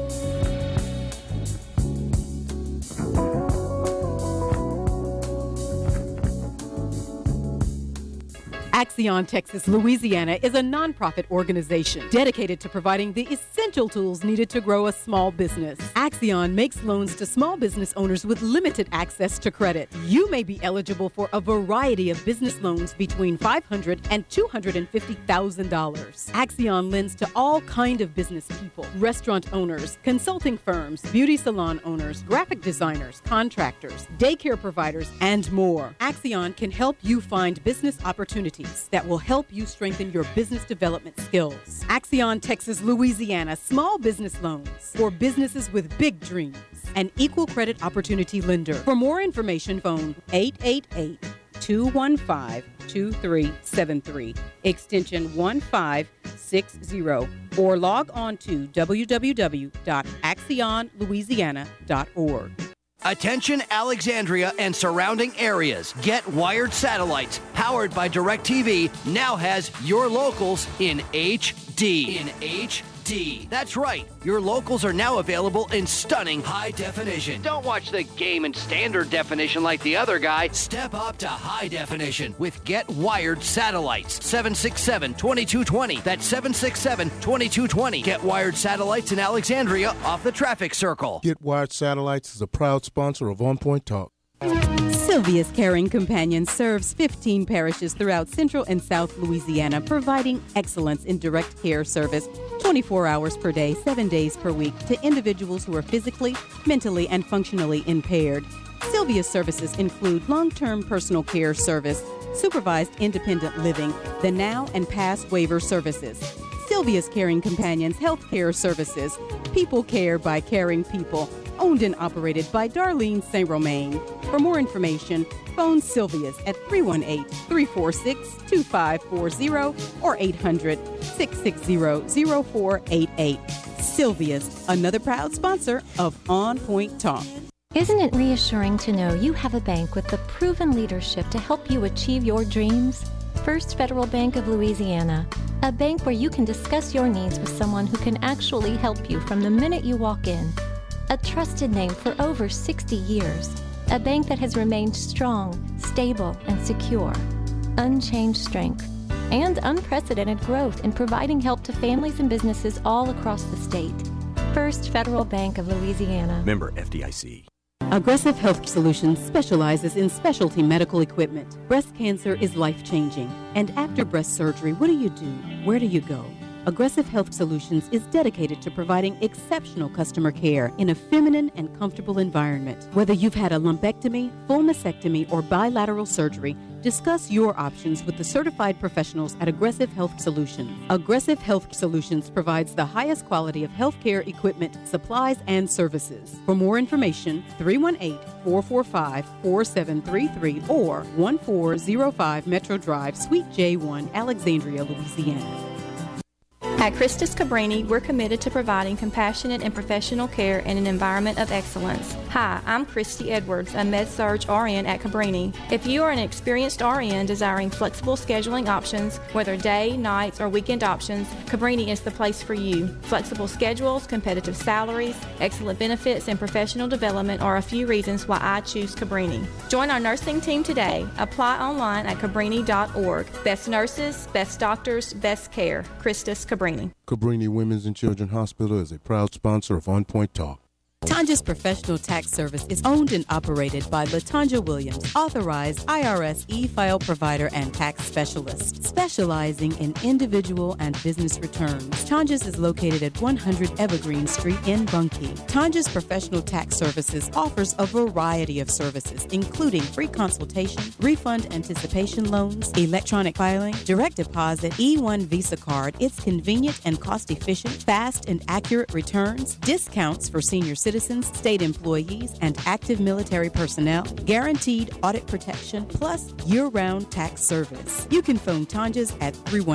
[SPEAKER 1] Axion Texas Louisiana is a nonprofit organization dedicated to providing the essential tools needed to grow a small business. Axion makes loans to small business owners with limited access to credit. You may be eligible for a variety of business loans between $500,000 and $250,000. Axion lends to all kind of business people: restaurant owners, consulting firms, beauty salon owners, graphic designers, contractors, daycare providers, and more. Axion can help you find business opportunities that will help you strengthen your business development skills. Axion Texas Louisiana Small Business Loans for businesses with big dreams. An equal credit opportunity lender. For more information, phone 888-215-2373, extension 1560, or log on to www.axionlouisiana.org.
[SPEAKER 2] Attention Alexandria and surrounding areas. Get Wired Satellites, powered by DirecTV, now has your locals in HD. That's right. Your locals are now available in stunning high definition. Don't watch the game in standard definition like the other guy. Step up to high definition with Get Wired Satellites. 767-2220. That's 767-2220. Get Wired Satellites in Alexandria off the traffic circle.
[SPEAKER 9] Get Wired Satellites is a proud sponsor of On Point Talk.
[SPEAKER 1] Sylvia's Caring Companion serves 15 parishes throughout Central and South Louisiana, providing excellence in direct care service 24 hours per day, 7 days per week to individuals who are physically, mentally, and functionally impaired. Sylvia's services include long-term personal care service, supervised independent living, the now and past waiver services. Sylvia's Caring Companions Health Care Services, people care by caring people, owned and operated by Darlene St. Romain. For more information, phone Sylvia's at 318-346-2540 or 800-660-0488. Sylvia's, another proud sponsor of On Point Talk.
[SPEAKER 3] Isn't it reassuring to know you have a bank with the proven leadership to help you achieve your dreams? First Federal Bank of Louisiana, a bank where you can discuss your needs with someone who can actually help you from the minute you walk in. A trusted name for over 60 years. A bank that has remained strong, stable, and secure. Unchanged strength and unprecedented growth in providing help to families and businesses all across the state. First Federal Bank of Louisiana.
[SPEAKER 4] Member FDIC.
[SPEAKER 1] Aggressive Health Solutions specializes in specialty medical equipment. Breast cancer is life-changing. And after breast surgery, what do you do? Where do you go? Aggressive Health Solutions is dedicated to providing exceptional customer care in a feminine and comfortable environment. Whether you've had a lumpectomy, full mastectomy, or bilateral surgery, discuss your options with the certified professionals at Aggressive Health Solutions. Aggressive Health Solutions provides the highest quality of healthcare equipment, supplies, and services. For more information, 318-445-4733 or 1405 Metro Drive, Suite J1, Alexandria, Louisiana.
[SPEAKER 4] At Christus Cabrini, we're committed to providing compassionate and professional care in an environment of excellence. Hi, I'm Christy Edwards, a Med-Surg RN at Cabrini. If you are an experienced RN desiring flexible scheduling options, whether day, nights, or weekend options, Cabrini is the place for you. Flexible schedules, competitive salaries, excellent benefits, and professional development are a few reasons why I choose Cabrini. Join our nursing team today. Apply online at cabrini.org. Best nurses, best doctors, best care. Christus Cabrini.
[SPEAKER 9] Cabrini Women's and Children's Hospital is a proud sponsor of On Point Talk.
[SPEAKER 1] Tanja's Professional Tax Service is owned and operated by LaTanja Williams, authorized IRS e-file provider and tax specialist, specializing in individual and business returns. Tanja's is located at 100 Evergreen Street in Bunkie. Tanja's Professional Tax Services offers a variety of services, including free consultation, refund anticipation loans, electronic filing, direct deposit, E1 Visa card. It's convenient and cost-efficient, fast and accurate returns, discounts for senior citizens, state employees, and active military personnel, guaranteed audit protection, plus year-round tax service. You can phone Tanja's at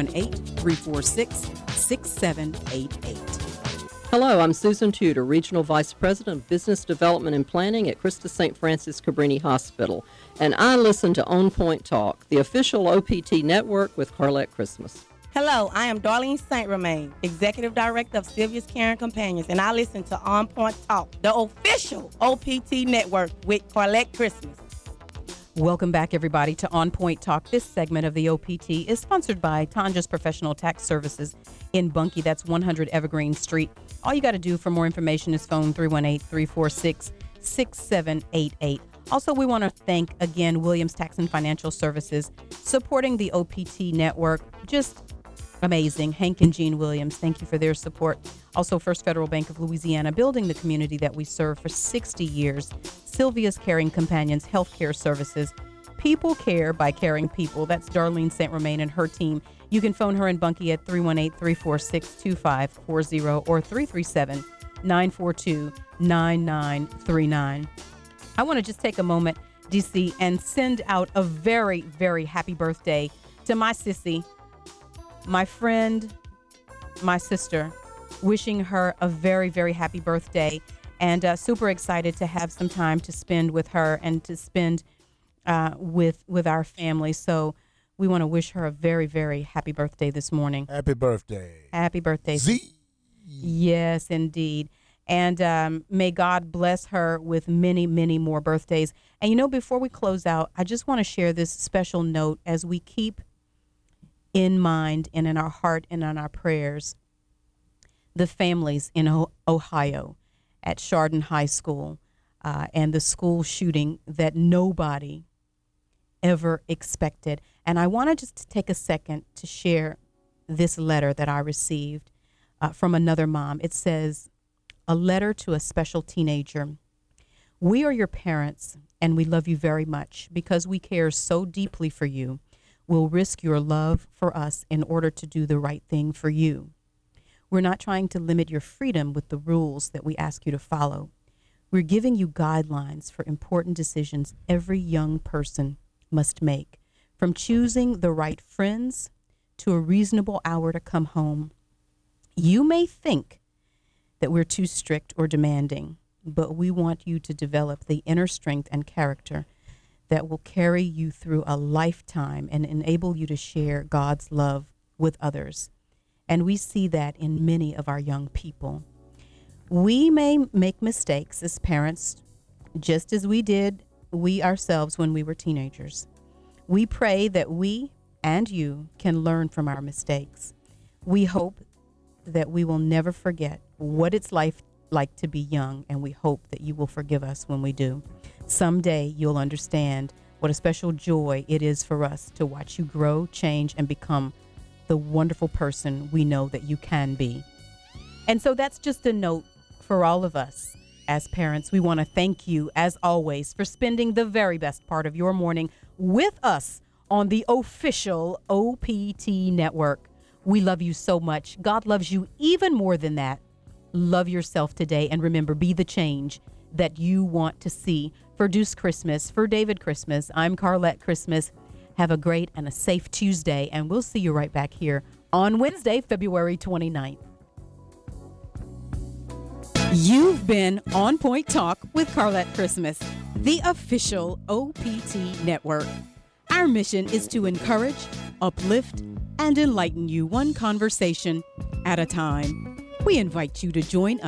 [SPEAKER 1] 318-346-6788.
[SPEAKER 8] Hello, I'm Susan Tudor, Regional Vice President of Business Development and Planning at Christus St. Francis Cabrini Hospital, and I listen to On Point Talk, the official OPT network with Carlette Christmas.
[SPEAKER 12] Hello, I am Darlene St. Romain, Executive Director of Sylvia's Caring Companions, and I listen to On Point Talk, the official OPT network with Carlette Christmas.
[SPEAKER 1] Welcome back, everybody, to On Point Talk. This segment of the OPT is sponsored by Tanja's Professional Tax Services in Bunkie. That's 100 Evergreen Street. All you got to do for more information is phone 318-346-6788. Also, we want to thank, again, Williams Tax and Financial Services, supporting the OPT network. Just amazing. Hank and Jean Williams, thank you for their support. Also, First Federal Bank of Louisiana, building the community that we serve for 60 years. Sylvia's Caring Companions, Healthcare Services. People care by caring people. That's Darlene St. Romain and her team. You can phone her in Bunkie at 318-346-2540 or 337-942-9939. I want to just take a moment, DC, and send out a very, very happy birthday to my sissy, my friend, my sister, wishing her a very, very happy birthday, and super excited to have some time to spend with her and to spend with our family. So we want to wish her a very, very happy birthday this morning.
[SPEAKER 9] Happy birthday.
[SPEAKER 1] Happy birthday.
[SPEAKER 9] Z.
[SPEAKER 1] Yes, indeed. And may God bless her with many, many more birthdays. And, you know, before we close out, I just want to share this special note as we keep in mind and in our heart and in our prayers the families in Ohio at Chardon High School and the school shooting that nobody ever expected. And I want to just take a second to share this letter that I received from another mom. It says, "A letter to a special teenager. We are your parents, and we love you very much because we care so deeply for you. We'll risk your love for us in order to do the right thing for you. We're not trying to limit your freedom with the rules that we ask you to follow. We're giving you guidelines for important decisions every young person must make, from choosing the right friends to a reasonable hour to come home. You may think that we're too strict or demanding, but we want you to develop the inner strength and character that will carry you through a lifetime and enable you to share God's love with others. And we see that in many of our young people. We may make mistakes as parents, just as we ourselves when we were teenagers. We pray that we and you can learn from our mistakes. We hope that we will never forget what it's like to be young, and we hope that you will forgive us when we do. Someday you'll understand what a special joy it is for us to watch you grow, change, and become the wonderful person we know that you can be." And so that's just a note for all of us as parents. We want to thank you, as always, for spending the very best part of your morning with us on the official OPT network. We love you so much. God loves you even more than that. Love yourself today, and remember, be the change that you want to see. For Deuce Christmas, for David Christmas, I'm Carlette Christmas. Have a great and a safe Tuesday, and we'll see you right back here on Wednesday, February 29th. You've been On Point Talk with Carlette Christmas, the official OPT network. Our mission is to encourage, uplift, and enlighten you one conversation at a time. We invite you to join us